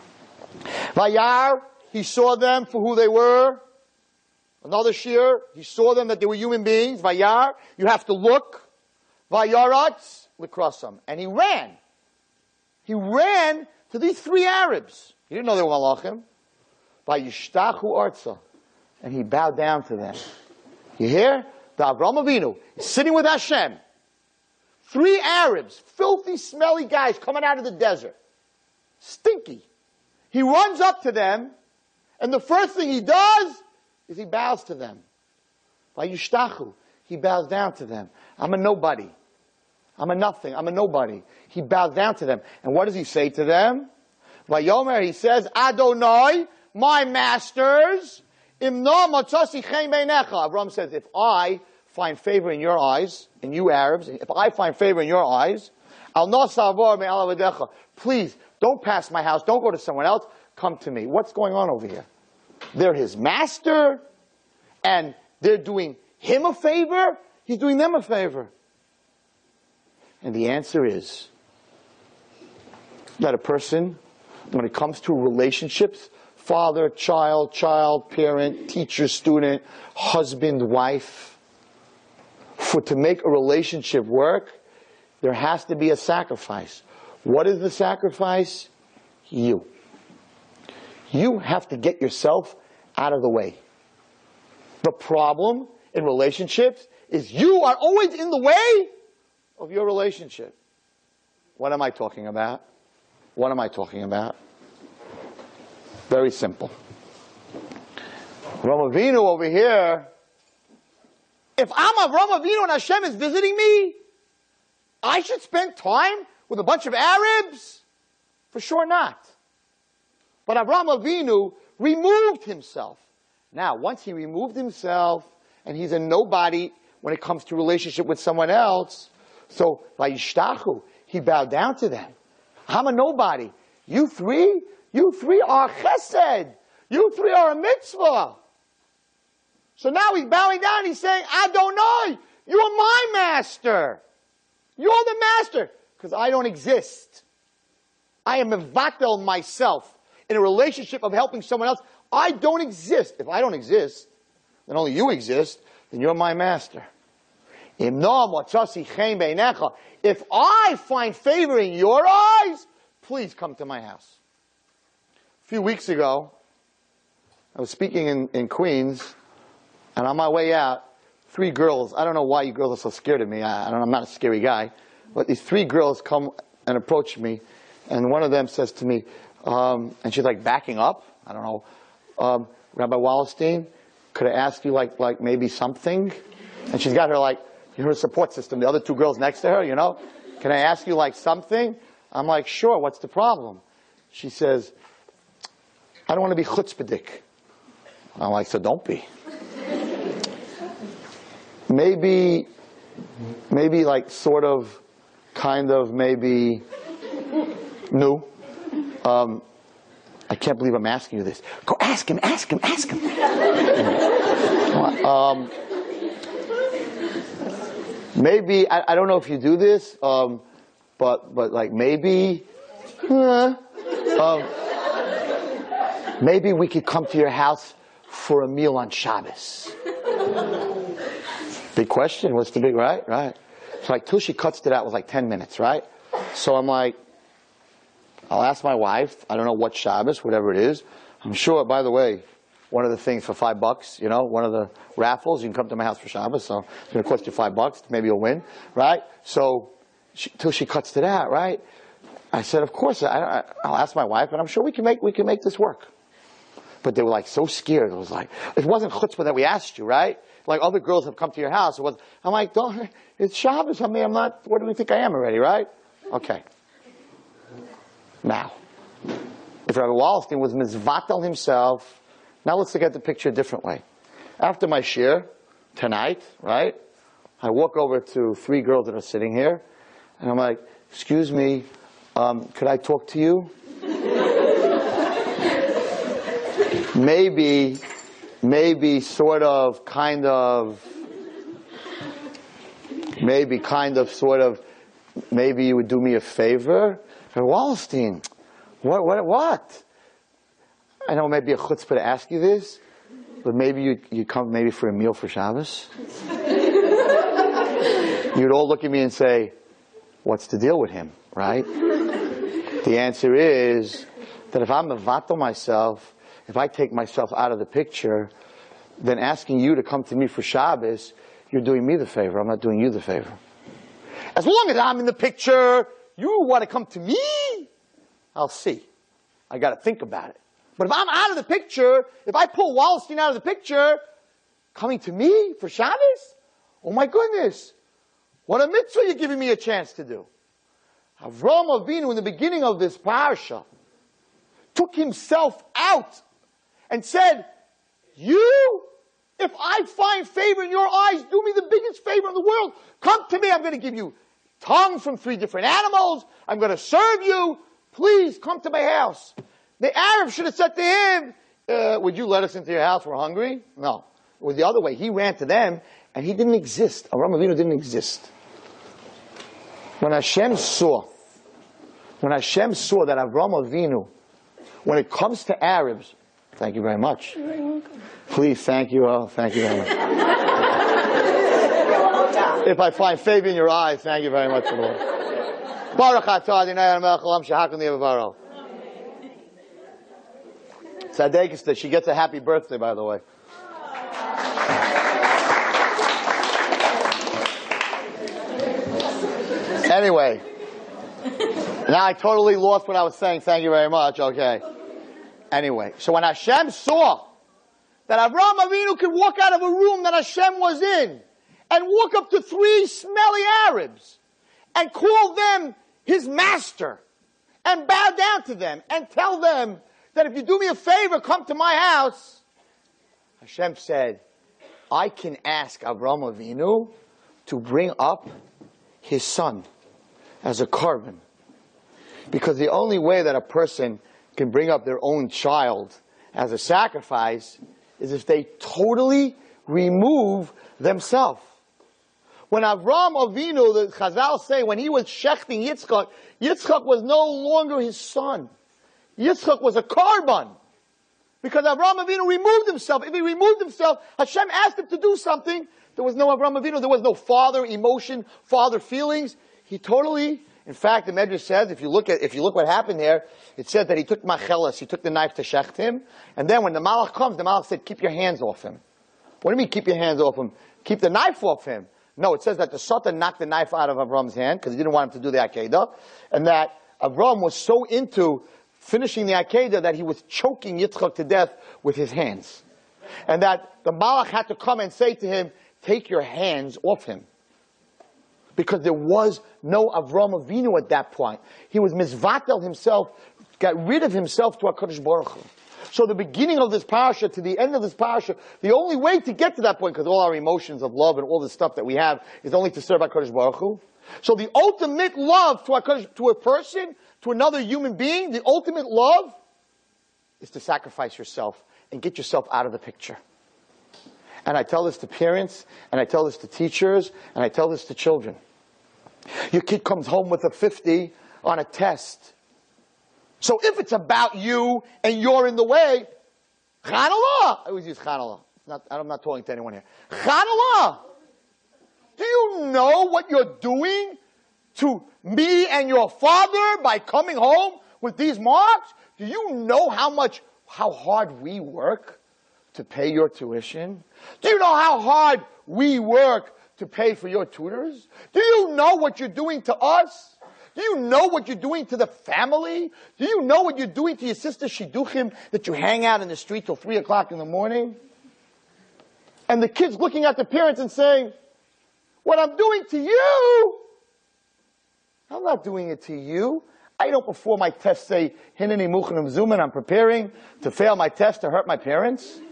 Vayar, he saw them for who they were. Another shir, he saw them that they were human beings. Vayar, you have to look. Vayaratz, likrasam. And he ran. He ran to these three Arabs. He didn't know they were malachim. Vayishtachu arza. And he bowed down to them. You hear? The Avraham Avinu is sitting with Hashem. Three Arabs, filthy, smelly guys coming out of the desert. Stinky. He runs up to them, and the first thing he does is he bows to them. Vayishtachu. He bows down to them. I'm a nobody. I'm a nothing. I'm a nobody. He bows down to them. And what does he say to them? Vayomer, he says, Adonai, my masters, imno matzasi chen beinecha. Avram says, if I find favor in your eyes, in you Arabs, if I find favor in your eyes, al no savor me'al avadecha. Please, don't pass my house. Don't go to someone else. Come to me. What's going on over here? They're his master, and they're doing him a favor. He's doing them a favor. And the answer is that a person, when it comes to relationships, father, child, child, parent, teacher, student, husband, wife, for to make a relationship work, there has to be a sacrifice. What is the sacrifice? You. You have to get yourself out of the way. The problem in relationships is you are always in the way of your relationship. What am I talking about? What am I talking about? Very simple. Avraham Avinu over here, if I'm Avraham Avinu and Hashem is visiting me, I should spend time with a bunch of Arabs? For sure not. But Avraham Avinu removed himself. Now, once he removed himself, and he's a nobody when it comes to relationship with someone else, so, Vayishtachu, he bowed down to them. I'm a nobody. You three, you three are chesed. You three are a mitzvah. So now he's bowing down, he's saying, Adonai, you are my master. You're the master. Because I don't exist. I am mevatel myself in a relationship of helping someone else. I don't exist. If I don't exist, then only you exist, then you're my master. If I find favor in your eyes, please come to my house. A few weeks ago, I was speaking in, in Queens, and on my way out, three girls, I don't know why you girls are so scared of me, I, I don't, I'm not a scary guy, but these three girls come and approach me, and one of them says to me, um, and she's like backing up, I don't know, um, Rabbi Wallerstein, could I ask you like, like maybe something? And she's got her like, her support system, the other two girls next to her, you know, can I ask you like something? I'm like, sure, what's the problem? She says, I don't want to be chutzpahdik. I'm like, so don't be. Maybe, maybe like sort of, kind of, maybe new. Um, I can't believe I'm asking you this. Go ask him, ask him, ask him. um, maybe, I, I don't know if you do this, um, but, but like maybe, uh, um, maybe we could come to your house for a meal on Shabbos. Big question. What's the big, right? Right. So like, till she cuts it out was like ten minutes, right? So I'm like, I'll ask my wife. I don't know what Shabbos, whatever it is. I'm sure, by the way, one of the things for five bucks, you know, one of the raffles, you can come to my house for Shabbos, so it's going to cost you five bucks. Maybe you'll win, right? So, she, till she cuts it out, right? I said, of course, I, I, I'll ask my wife, and I'm sure we can make, we can make this work. But they were like so scared. It was like, it wasn't chutzpah that we asked you, right? Like other girls have come to your house. It was, I'm like, don't, it's Shabbos. I mean, I'm not, what do we think I am already, right? Okay. Now, if Rabbi Wallerstein was mizvatel himself, now let's look at the picture a different way. After my shir, tonight, right? I walk over to three girls that are sitting here, and I'm like, excuse me, um, could I talk to you? maybe, maybe sort of, kind of, maybe kind of, sort of, maybe you would do me a favor? Rabbi Wallerstein, what, what, what? I know maybe a chutzpah to ask you this, but maybe you you come maybe for a meal for Shabbos. You'd all look at me and say, "What's the deal with him?" Right? The answer is that if I'm mevatel myself, if I take myself out of the picture, then asking you to come to me for Shabbos, you're doing me the favor. I'm not doing you the favor. As long as I'm in the picture, you want to come to me? I'll see. I got to think about it. But if I'm out of the picture, if I pull Wallerstein out of the picture, coming to me for Shabbos? Oh my goodness. What a mitzvah you're giving me a chance to do. Avraham Avinu, in the beginning of this parasha, took himself out and said, you, if I find favor in your eyes, do me the biggest favor in the world. Come to me. I'm going to give you tongue from three different animals. I'm going to serve you. Please come to my house. The Arab should have said to him, uh, would you let us into your house? We're hungry. No. It was the other way. He ran to them, and he didn't exist. Avraham Avinu didn't exist. When Hashem saw, when Hashem saw that Avraham Avinu, when it comes to Arabs, thank you very much. Please, thank you. Oh, thank you very much. If I find favor in your eyes, thank you very much, Lord. Baruch atah Adonai Melech Haolam shehakol v'baro. Tzaddik, she gets a happy birthday, by the way. Anyway, now I totally lost what I was saying. Thank you very much. Okay. Anyway, so when Hashem saw that Avraham Avinu could walk out of a room that Hashem was in and walk up to three smelly Arabs and call them his master and bow down to them and tell them that if you do me a favor, come to my house, Hashem said, I can ask Avraham Avinu to bring up his son as a korban. Because the only way that a person can bring up their own child as a sacrifice is if they totally remove themselves. When Avraham Avinu, the Chazal say, when he was shechting Yitzchak, Yitzchak was no longer his son. Yitzchak was a korban. Because Avraham Avinu removed himself. If he removed himself, Hashem asked him to do something. There was no Avraham Avinu. There was no father emotion, father feelings. He totally, in fact, the Medrash says, if you look at, if you look what happened there, it said that he took machelas, he took the knife to shecht him, and then when the malach comes, the malach said, keep your hands off him. What do you mean, keep your hands off him? Keep the knife off him. No, it says that the Satan knocked the knife out of Avram's hand, because he didn't want him to do the Akedah, and that Avram was so into finishing the Akedah that he was choking Yitzchak to death with his hands. And that the malach had to come and say to him, take your hands off him. Because there was no Avraham Avinu at that point. He was mizvatel himself, got rid of himself to HaKadosh Baruch Hu. So the beginning of this parasha to the end of this parasha, the only way to get to that point, because all our emotions of love and all the stuff that we have is only to serve HaKadosh Baruch Hu. So the ultimate love to HaKadosh, to a person, to another human being, the ultimate love is to sacrifice yourself and get yourself out of the picture. And I tell this to parents, and I tell this to teachers, and I tell this to children. Your kid comes home with a fifty on a test. So if it's about you and you're in the way, Chanallah. I always use Chanallah. Not, I'm not talking to anyone here. Chanallah. Do you know what you're doing to me and your father by coming home with these marks? Do you know how much, how hard we work to pay your tuition? Do you know how hard we work to pay for your tutors? Do you know what you're doing to us? Do Do you know what you're doing to the family? Do you know what you're doing to your sister Shidduchim, that you hang out in the street till three o'clock in the morning? And the kid's looking at the parents and saying, what I'm doing to you, I'm not doing it to you. I don't before my test say, Hineni Muchanim Zuman, I'm preparing to fail my test to hurt my parents.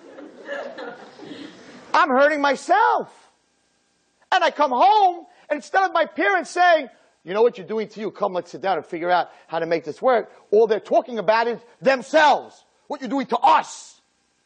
I'm hurting myself. And I come home, and instead of my parents saying, you know what you're doing to you, come let's sit down and figure out how to make this work, all they're talking about is themselves. What you're doing to us.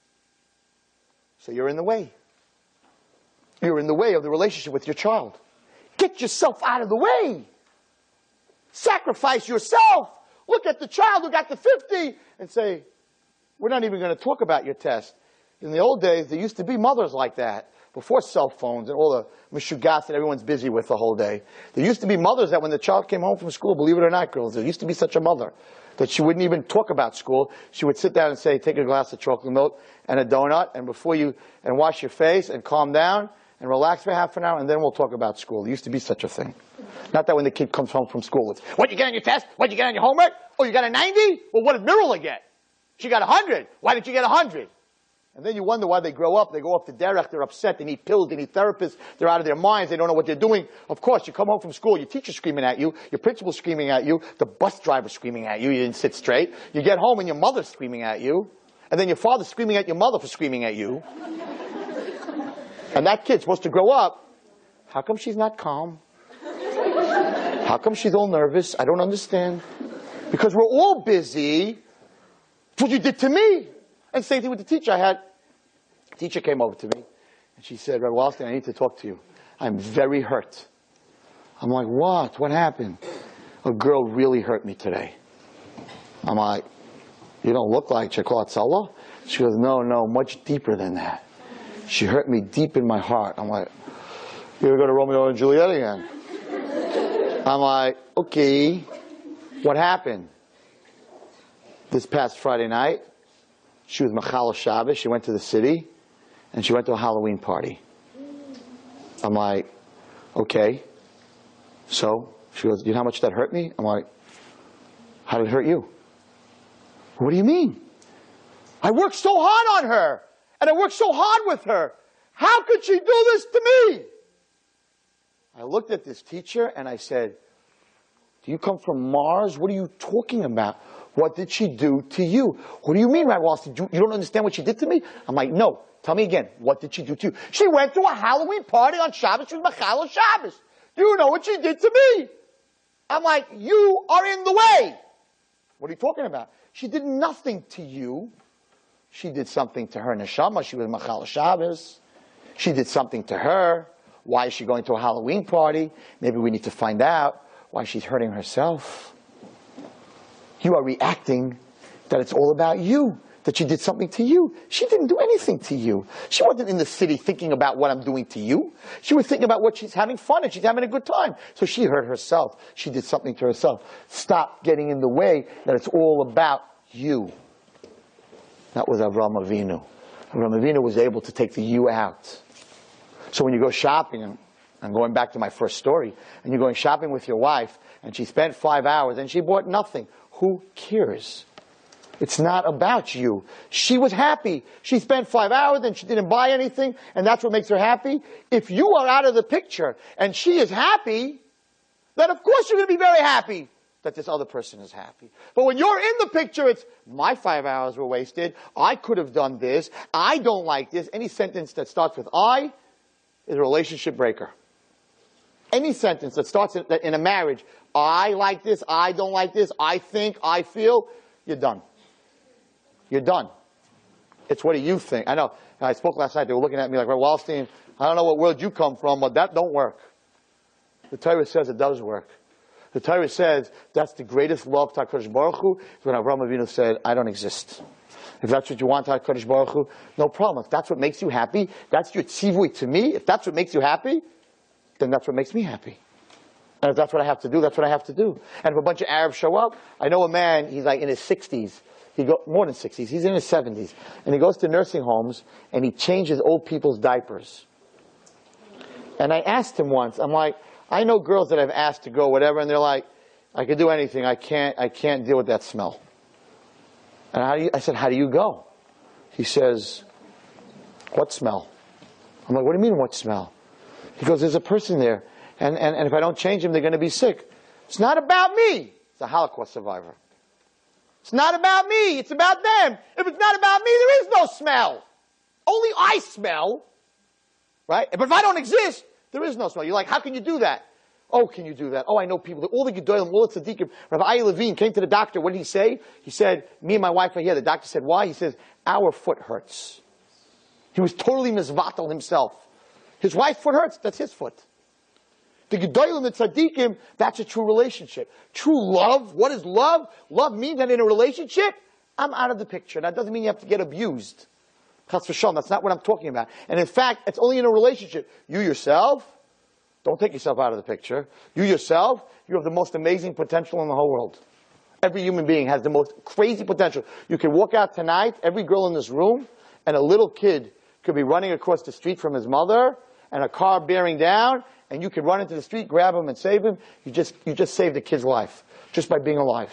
So you're in the way. You're in the way of the relationship with your child. Get yourself out of the way. Sacrifice yourself. Look at the child who got the fifty and say, we're not even going to talk about your test. In the old days, there used to be mothers like that. Before cell phones and all the mishugas that everyone's busy with the whole day. There used to be mothers that when the child came home from school, believe it or not, girls, there used to be such a mother that she wouldn't even talk about school. She would sit down and say, take a glass of chocolate milk and a donut, and before you, and wash your face and calm down and relax for half an hour, and then we'll talk about school. There used to be such a thing. Not that when the kid comes home from school, it's, what'd you get on your test? What'd you get on your homework? Oh, you got a ninety? Well, what did Mirula get? She got a hundred. Why did you get a hundred? And then you wonder why they grow up. They go up to derech, they're upset, they need pills, they need therapists, they're out of their minds, they don't know what they're doing. Of course, you come home from school, your teacher's screaming at you, your principal's screaming at you, the bus driver's screaming at you, you didn't sit straight. You get home and your mother's screaming at you, and then your father's screaming at your mother for screaming at you. And that kid's supposed to grow up. How come she's not calm? How come she's all nervous? I don't understand. Because we're all busy. It's what you did to me. And same thing with the teacher. I had, a teacher came over to me, and she said, Rabbi Wallerstein, I need to talk to you. I'm very hurt. I'm like, what? What happened? A girl really hurt me today. I'm like, you don't look like Cheklat Salah? She goes, no, no, much deeper than that. She hurt me deep in my heart. I'm like, you ever go to Romeo and Juliet again? I'm like, okay, what happened? This past Friday night, she was Machal Shabbos. She went to the city, and she went to a Halloween party. I'm like, okay. So she goes, you know how much that hurt me? I'm like, how did it hurt you? What do you mean? I worked so hard on her, and I worked so hard with her. How could she do this to me? I looked at this teacher, and I said, do you come from Mars? What are you talking about? What did she do to you? What do you mean, Rabbi Wallerstein? You, you don't understand what she did to me? I'm like, no. Tell me again. What did she do to you? She went to a Halloween party on Shabbos. She was Machal Shabbos. Do you know what she did to me? I'm like, you are in the way. What are you talking about? She did nothing to you. She did something to her neshama. She was Machal Shabbos. She did something to her. Why is she going to a Halloween party? Maybe we need to find out why she's hurting herself. You are reacting that it's all about you, that she did something to you. She didn't do anything to you. She wasn't in the city thinking about what I'm doing to you. She was thinking about what she's having fun and she's having a good time. So she hurt herself. She did something to herself. Stop getting in the way that it's all about you. That was Avraham Avinu. Avraham Avinu was able to take the you out. So when you go shopping, and I'm going back to my first story, and you're going shopping with your wife, and she spent five hours and she bought nothing. Who cares? It's not about you. She was happy. She spent five hours and she didn't buy anything, and that's what makes her happy. If you are out of the picture and she is happy, then of course you're going to be very happy that this other person is happy. But when you're in the picture, it's, my five hours were wasted. I could have done this. I don't like this. Any sentence that starts with I is a relationship breaker. Any sentence that starts in, in a marriage, I like this, I don't like this, I think, I feel, you're done. You're done. It's what do you think? I know, I spoke last night, they were looking at me like, well, Wallerstein, I don't know what world you come from, but that don't work. The Torah says it does work. The Torah says that's the greatest love to HaKadosh Baruch Hu, is when Avraham Avinu said, I don't exist. If that's what you want to HaKadosh Baruch Hu, no problem. If that's what makes you happy, that's your tzivui to me, if that's what makes you happy, then that's what makes me happy. And if that's what I have to do, that's what I have to do. And if a bunch of Arabs show up, I know a man, he's like in his sixties. He go more than sixties, he's in his seventies. And he goes to nursing homes and he changes old people's diapers. And I asked him once, I'm like, I know girls that I've asked to go, whatever, and they're like, I could do anything. I can't, I can't deal with that smell. And how do you, I said, how do you go? He says, what smell? I'm like, what do you mean, what smell? He goes, there's a person there, and, and, and if I don't change him, they're going to be sick. It's not about me. It's a Holocaust survivor. It's not about me. It's about them. If it's not about me, there is no smell. Only I smell. Right? But if I don't exist, there is no smell. You're like, how can you do that? Oh, can you do that? Oh, I know people. All the Gedolim, all the Tzaddikim. Rabbi Ayi Levine came to the doctor. What did he say? He said, me and my wife are here. The doctor said, why? He says, our foot hurts. He was totally mizvatal himself. His wife's foot hurts. That's his foot. The Gedolim, the Tzaddikim, that's a true relationship. True love. What is love? Love means that in a relationship, I'm out of the picture. That doesn't mean you have to get abused. Chas v'shalom. That's not what I'm talking about. And in fact, it's only in a relationship. You yourself, don't take yourself out of the picture. You yourself, you have the most amazing potential in the whole world. Every human being has the most crazy potential. You can walk out tonight, every girl in this room, and a little kid could be running across the street from his mother, and a car bearing down, and you could run into the street, grab him, and save him. You just, you just saved the kid's life, just by being alive.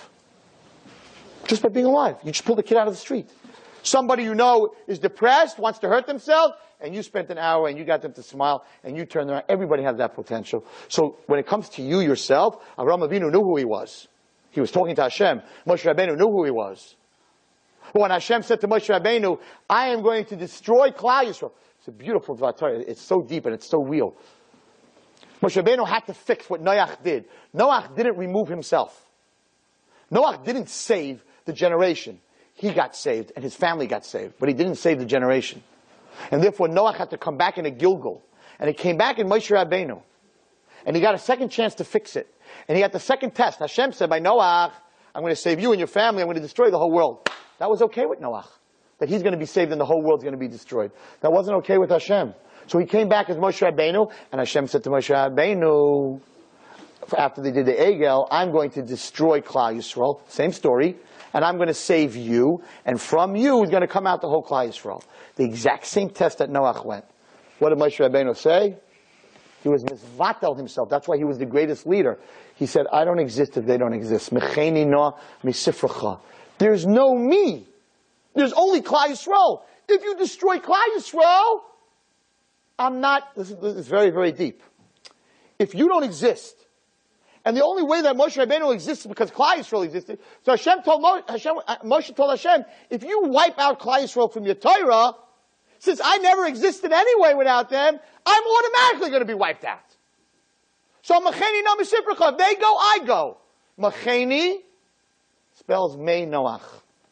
Just by being alive. You just pulled the kid out of the street. Somebody you know is depressed, wants to hurt themselves, and you spent an hour and you got them to smile, and you turned around. Everybody has that potential. So when it comes to you yourself, Avraham Avinu knew who he was. He was talking to Hashem. Moshe Rabbeinu knew who he was. But when Hashem said to Moshe Rabbeinu, I am going to destroy Klal Yisrael. It's a beautiful Dvar Torah. It's so deep and it's so real. Moshe Rabbeinu had to fix what Noach did. Noach didn't remove himself. Noach didn't save the generation. He got saved and his family got saved, but he didn't save the generation. And therefore Noach had to come back in a Gilgal. And he came back in Moshe Rabbeinu. And he got a second chance to fix it. And he had the second test. Hashem said, by Noach, I'm going to save you and your family. I'm going to destroy the whole world. That was okay with Noach. That he's going to be saved and the whole world's going to be destroyed. That wasn't okay with Hashem. So he came back as Moshe Rabbeinu. And Hashem said to Moshe Rabbeinu, after they did the Egel, I'm going to destroy Klal Yisrael. Same story. And I'm going to save you, and from you is going to come out the whole Klal Yisrael. The exact same test that Noach went. What did Moshe Rabbeinu say? He was mizvatel himself. That's why he was the greatest leader. He said, I don't exist if they don't exist. Mecheni no misifracha. There's no me. There's only Klal Yisrael. If you destroy Klal Yisrael, I'm not, this is, this is very, very deep. If you don't exist, and the only way that Moshe Rabbeinu exists is because Klal Yisrael existed. So Hashem told Moshe, Hashem, Moshe told Hashem, if you wipe out Klal Yisrael from your Torah, since I never existed anyway without them, I'm automatically going to be wiped out. So Macheni no Misifracha. If they go, I go. Macheni spells Mei Noach.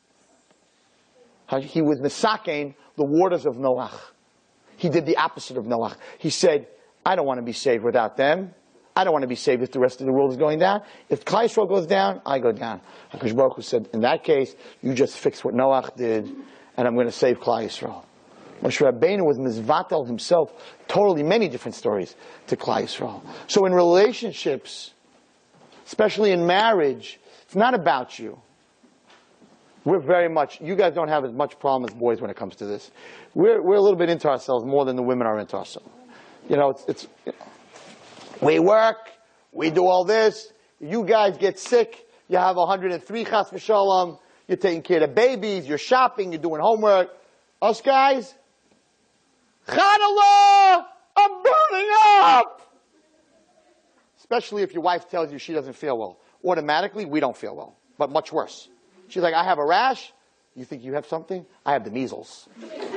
He was Misakein, the waters of Noach. He did the opposite of Noach. He said, I don't want to be saved without them. I don't want to be saved if the rest of the world is going down. If Klal Yisrael goes down, I go down. HaKadosh Baruch Hu said, in that case, you just fix what Noach did, and I'm going to save Klal Yisrael. Moshe Rabbeinu was mizvatel himself, totally many different stories to Klal Yisrael. So in relationships, especially in marriage, it's not about you. We're very much, you guys don't have as much problem as boys when it comes to this. We're, we're a little bit into ourselves more than the women are into ourselves. You know, it's, it's you know, we work, we do all this, you guys get sick, you have one hundred three chas v'shalom, you're taking care of babies, you're shopping, you're doing homework. Us guys, Chanallah, I'm burning up! Especially if your wife tells you she doesn't feel well. Automatically, we don't feel well, but much worse. She's like, I have a rash. You think you have something? I have the measles.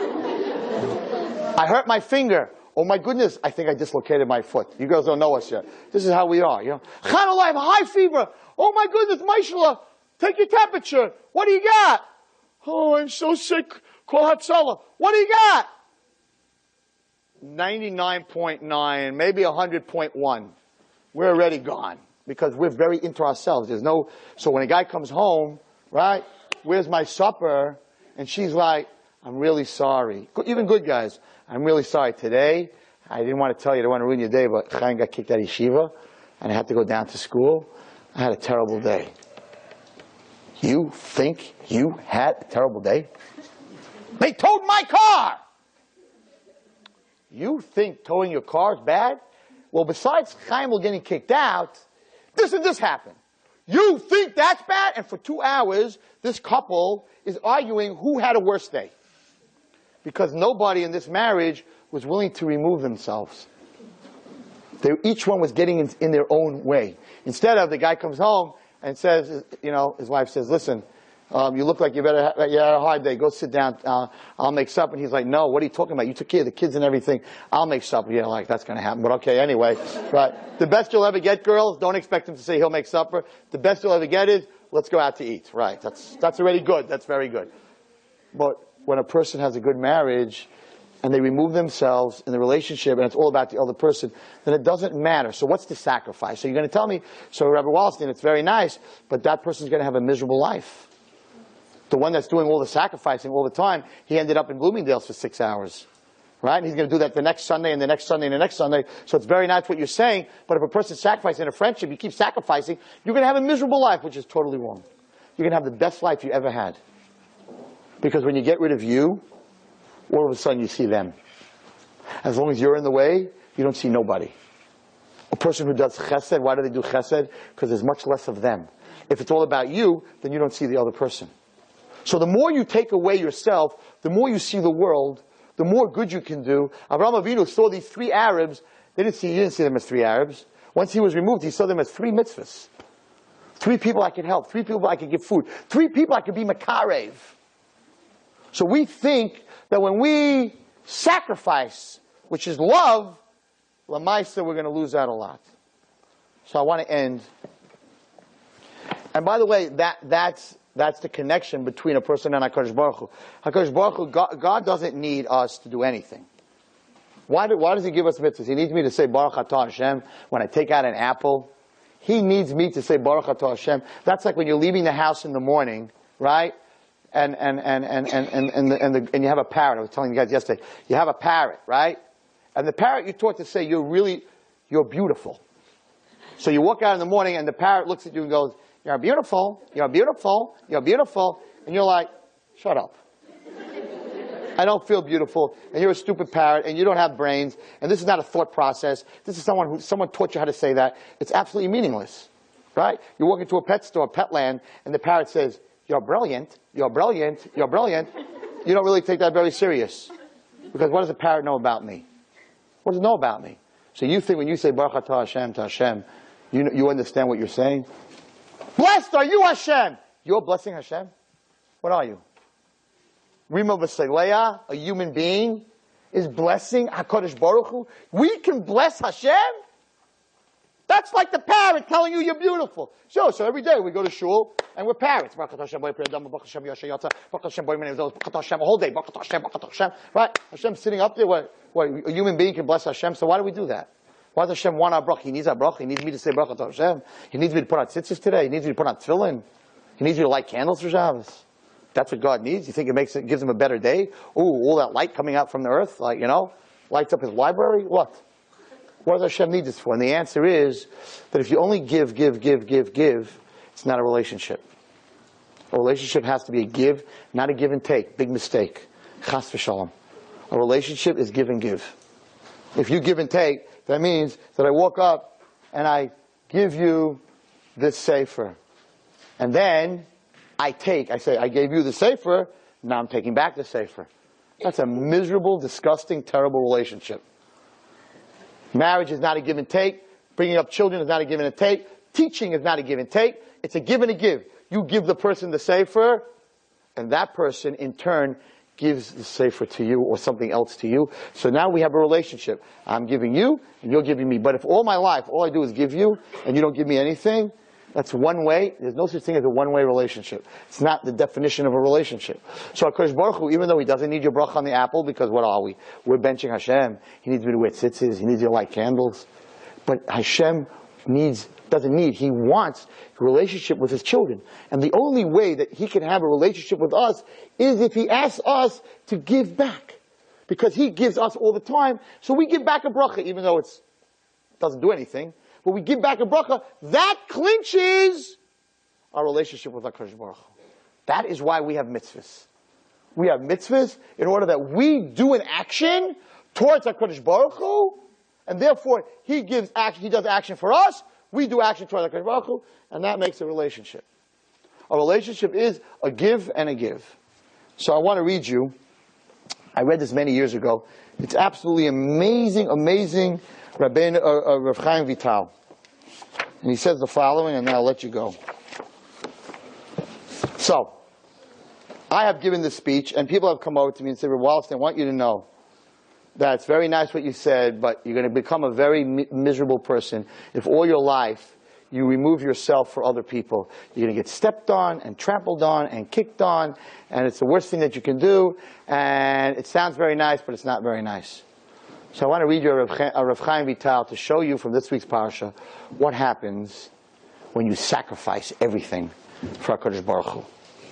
I hurt my finger. Oh my goodness, I think I dislocated my foot. You girls don't know us yet. This is how we are, you know. Chanallah, I have high fever. Oh my goodness, Maishallah, take your temperature. What do you got? Oh, I'm so sick. Call Hatzalah. What do you got? ninety-nine point nine, maybe one hundred point one. We're already gone because we're very into ourselves. There's no, so when a guy comes home, right, where's my supper? And she's like, I'm really sorry. Even good guys, I'm really sorry. Today, I didn't want to tell you, I don't want to ruin your day, but Chaim got kicked out of yeshiva, and I had to go down to school. I had a terrible day. You think you had a terrible day? They towed my car! You think towing your car is bad? Well, besides Chaim getting kicked out, this and this happened. You think that's bad? And for two hours, this couple is arguing who had a worse day. Because nobody in this marriage was willing to remove themselves. They, each one was getting in, in their own way. Instead of the guy comes home and says, you know, his wife says, listen, um, you look like you better ha- you had a hard day. Go sit down. Uh, I'll make supper. And he's like, no, what are you talking about? You took care of the kids and everything. I'll make supper. Yeah, like that's going to happen. But okay, anyway. Right. The best you'll ever get, girls, don't expect him to say he'll make supper. The best you'll ever get is, let's go out to eat. Right. That's, that's already good. That's very good. But when a person has a good marriage and they remove themselves in the relationship and it's all about the other person, then it doesn't matter. So what's the sacrifice? So you're going to tell me, so Rabbi Wallerstein, it's very nice, but that person's going to have a miserable life. The one that's doing all the sacrificing all the time, he ended up in Bloomingdale's for six hours. Right? And he's going to do that the next Sunday and the next Sunday and the next Sunday. So it's very nice what you're saying, but if a person's sacrificing in a friendship, you keep sacrificing, you're going to have a miserable life, which is totally wrong. You're going to have the best life you ever had. Because when you get rid of you, all of a sudden you see them. As long as you're in the way, you don't see nobody. A person who does chesed, why do they do chesed? Because there's much less of them. If it's all about you, then you don't see the other person. So the more you take away yourself, the more you see the world, the more good you can do. Avraham Avinu saw these three Arabs. They didn't see, he didn't see them as three Arabs. Once he was removed, he saw them as three mitzvahs. Three people I could help. Three people I could give food. Three people I could be makarev. So we think that when we sacrifice, which is love, Lamaisa, we're going to lose out a lot. So I want to end. And by the way, that, that's, that's the connection between a person and HaKadosh Baruch Hu. HaKadosh Baruch Hu, God, God doesn't need us to do anything. Why, do, why does He give us mitzvahs? He needs me to say Baruch Atah Hashem when I take out an apple. He needs me to say Baruch Atah Hashem. That's like when you're leaving the house in the morning, right? And and and and and and and, the, and, the, and you have a parrot. I was telling you guys yesterday. You have a parrot, right? And the parrot you're taught to say you're really, you're beautiful. So you walk out in the morning and the parrot looks at you and goes, "You're beautiful. You're beautiful. You're beautiful." And you're like, "Shut up. I don't feel beautiful." And you're a stupid parrot and you don't have brains. And this is not a thought process. This is someone who someone taught you how to say that. It's absolutely meaningless, right? You walk into a pet store, Petland, and the parrot says, "You're brilliant, you're brilliant, you're brilliant." You don't really take that very serious. Because what does a parrot know about me? What does it know about me? So you think when you say Baruch Atah Hashem to Hashem, you, you understand what you're saying? Blessed are you, Hashem! You're blessing Hashem? What are you? Rima V'Seleya, a human being, is blessing HaKadosh Baruch Hu? We can bless Hashem? That's like the parrot telling you you're beautiful. So, so every day we go to shul and we're parrots. A whole day. Right? Hashem's sitting up there. What, what, a human being can bless Hashem. So why do we do that? Why does Hashem want our bracha? He needs our bracha. He needs me to say bracha to Hashem. He needs me to put on tzitzis today. He needs me to put on tefillin. He needs me to light candles for Shabbos. That's what God needs. You think it makes it gives him a better day? Ooh, all that light coming out from the earth, like, you know, lights up his library? What? What does Hashem need this for? And the answer is that if you only give, give, give, give, give, it's not a relationship. A relationship has to be a give, not a give and take. Big mistake. Chas v'shalom. A relationship is give and give. If you give and take, that means that I walk up and I give you this sefer. And then I take, I say, I gave you the sefer, now I'm taking back the sefer. That's a miserable, disgusting, terrible relationship. Marriage is not a give and take. Bringing up children is not a give and a take. Teaching is not a give and take. It's a give and a give. You give the person the sefer, and that person in turn gives the sefer to you or something else to you. So now we have a relationship. I'm giving you, and you're giving me. But if all my life, all I do is give you, and you don't give me anything, that's one way. There's no such thing as a one-way relationship. It's not the definition of a relationship. So HaKadosh Baruch Hu, even though He doesn't need your bracha on the apple, because what are we? We're benching Hashem. He needs me to wear tzitzis. He needs you to light candles. But Hashem needs, doesn't need. He wants a relationship with His children. And the only way that He can have a relationship with us is if He asks us to give back. Because He gives us all the time. So we give back a bracha, even though it's, it doesn't do anything. But we give back a bracha, that clinches our relationship with HaKadosh Baruch Hu. That is why we have mitzvahs. We have mitzvahs in order that we do an action towards HaKadosh Baruch Hu, and therefore He gives action, He does action for us, We do action toward HaKadosh Baruch Hu, and that makes a relationship. A relationship is a give and a give. So I want to read you, I read this many years ago. It's absolutely amazing, amazing, Rabbeinu, uh, uh, Rav Chaim Vital. And he says the following, and then I'll let you go. So, I have given this speech, and people have come over to me and said, Rav Wallerstein, I want you to know that it's very nice what you said, but you're going to become a very mi- miserable person if all your life you remove yourself for other people. You're going to get stepped on and trampled on and kicked on, and it's the worst thing that you can do, and it sounds very nice, but it's not very nice. So I want to read you a Rav, Chaim, a Rav Chaim Vital to show you from this week's parasha what happens when you sacrifice everything for HaKadosh Baruch Hu.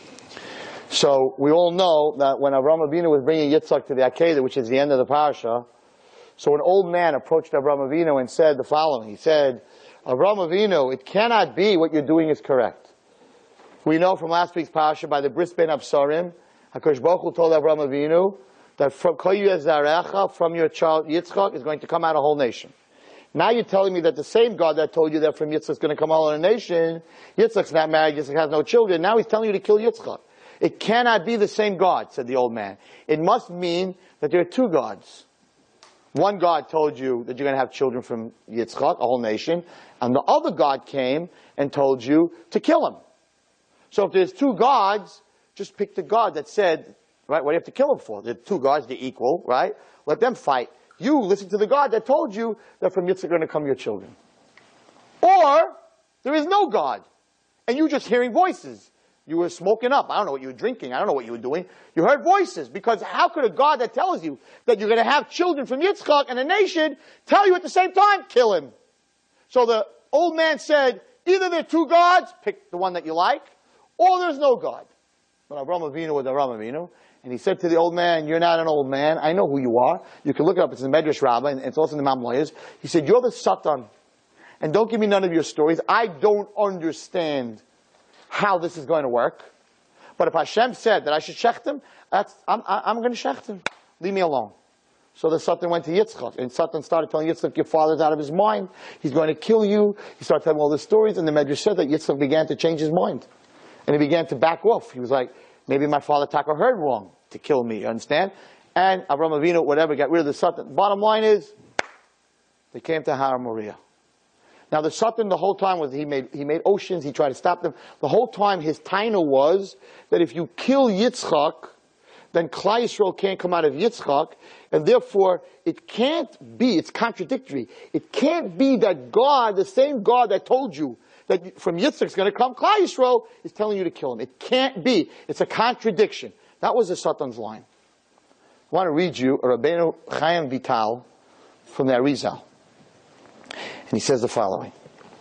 So we all know that when Avraham Avinu was bringing Yitzchak to the Akedah, which is the end of the parasha, so an old man approached Avraham Avinu and said the following. He said, Avraham Avinu, it cannot be what you're doing is correct. We know from last week's parasha by the Bris Ben Absarim, HaKadosh Baruch Hu told Avraham Avinu that from from your child Yitzchak is going to come out a whole nation. Now you're telling me that the same God that told you that from Yitzchak is going to come out a nation, Yitzchak's not married, Yitzchak has no children, now he's telling you to kill Yitzchak. It cannot be the same God, said the old man. It must mean that there are two gods. One God told you that you're going to have children from Yitzchak, a whole nation, and the other God came and told you to kill him. So if there's two gods, just pick the God that said, right, what do you have to kill him for? There are two gods, they're equal, right? Let them fight. You listen to the God that told you that from Yitzchak are going to come your children. Or, there is no God, and you're just hearing voices. You were smoking up. I don't know what you were drinking. I don't know what you were doing. You heard voices. Because how could a God that tells you that you're going to have children from Yitzchak and a nation tell you at the same time, kill him? So the old man said, either there are two gods, pick the one that you like, or there's no God. But Avraham Avinu was Avraham Avinu. And he said to the old man, you're not an old man. I know who you are. You can look it up. It's in the Medrash Rabbah, and it's also in the Mamlayas. He said, you're the Satan. And don't give me none of your stories. I don't understand how this is going to work. But if Hashem said that I should shecht him, that's, I'm, I'm going to shecht him. Leave me alone. So the Satan went to Yitzchak, and Satan started telling Yitzchak, your father's out of his mind. He's going to kill you. He started telling all the stories, and the Medrash said that Yitzchak began to change his mind. And he began to back off. He was like, maybe my father Taka heard wrong to kill me, you understand? And Avraham Avinu, whatever, got rid of the Satan. Bottom line is, they came to Har Moriah. Now the Satan the whole time was, he made, he made oceans, he tried to stop them. The whole time his taina was that if you kill Yitzchak, then Klal Yisrael can't come out of Yitzchak, and therefore it can't be, it's contradictory. It can't be that God, the same God that told you that from Yitzchak is going to come, Klal Yisrael is telling you to kill him. It can't be. It's a contradiction. That was the Satan's line. I want to read you a Rabbeinu Chaim Vital from the Arizal. And he says the following.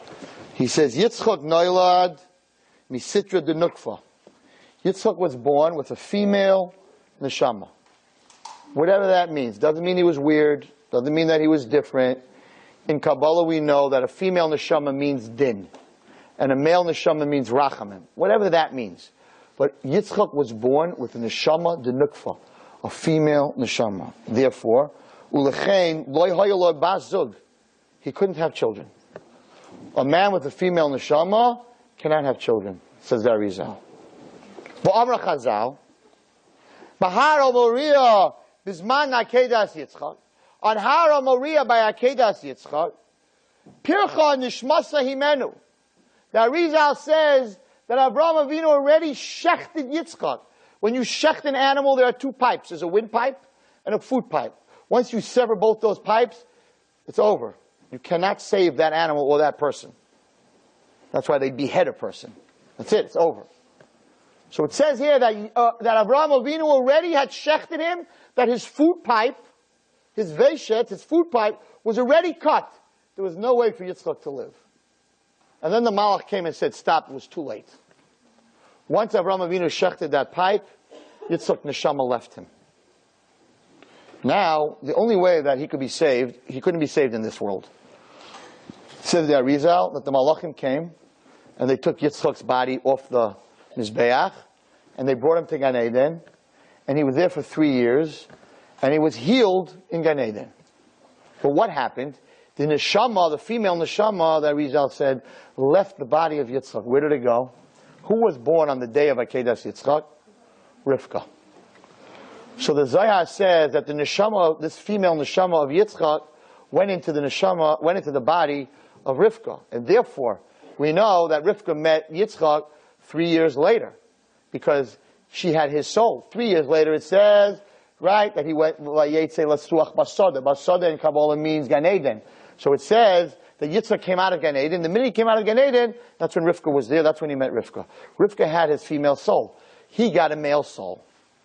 He says, Yitzchak noilad misitra de nukva. Yitzchak was born with a female neshama. Whatever that means. Doesn't mean he was weird. Doesn't mean that he was different. In Kabbalah we know that a female neshama means din. And a male neshama means rachamim. Whatever that means. But Yitzchak was born with a neshama de nukva. A female neshama. Therefore, ulechein loy hayaloi bas zug. He couldn't have children. A man with a female neshama cannot have children, says the Arizal. V'amra Chazal, Bahar Moriah bizman Akedas Yitzchak, on Har Moriah by Akedas Yitzchak, Pircha Nishmasa Himenu. The Arizal says that Avraham Avinu already shechted Yitzchak. When you shecht an animal, there are two pipes. There's a windpipe and a food pipe. Once you sever both those pipes, it's over. You cannot save that animal or that person. That's why they behead a person. That's it. It's over. So it says here that uh, that Avraham Avinu already had shechted him, that his food pipe, his veshet, his food pipe, was already cut. There was no way for Yitzchak to live. And then the Malach came and said, stop, it was too late. Once Avraham Avinu shechted that pipe, Yitzchak neshama left him. Now, the only way that he could be saved, he couldn't be saved in this world. Says the Arizal that the Malachim came and they took Yitzchak's body off the Mizbeach and they brought him to Gan Eden, and he was there for three years and he was healed in Gan Eden. But what happened? The neshama, the female neshama that Rizal said, left the body of Yitzchak. Where did it go? Who was born on the day of Akedas Yitzchak? Rivka. So the Zohar says that the neshama, this female neshama of Yitzchak, went into the neshama, went into the body of Rivka, and therefore we know that Rivka met Yitzchak three years later, because she had his soul. Three years later, it says, right, that he went Vayetze Lasuach Basada. Basada in Kabbalah means Gan Eden. So it says that Yitzchak came out of Gan Eden. The minute he came out of Gan Eden, that's when Rivka was there. That's when he met Rivka. Rivka had his female soul. He got a male soul.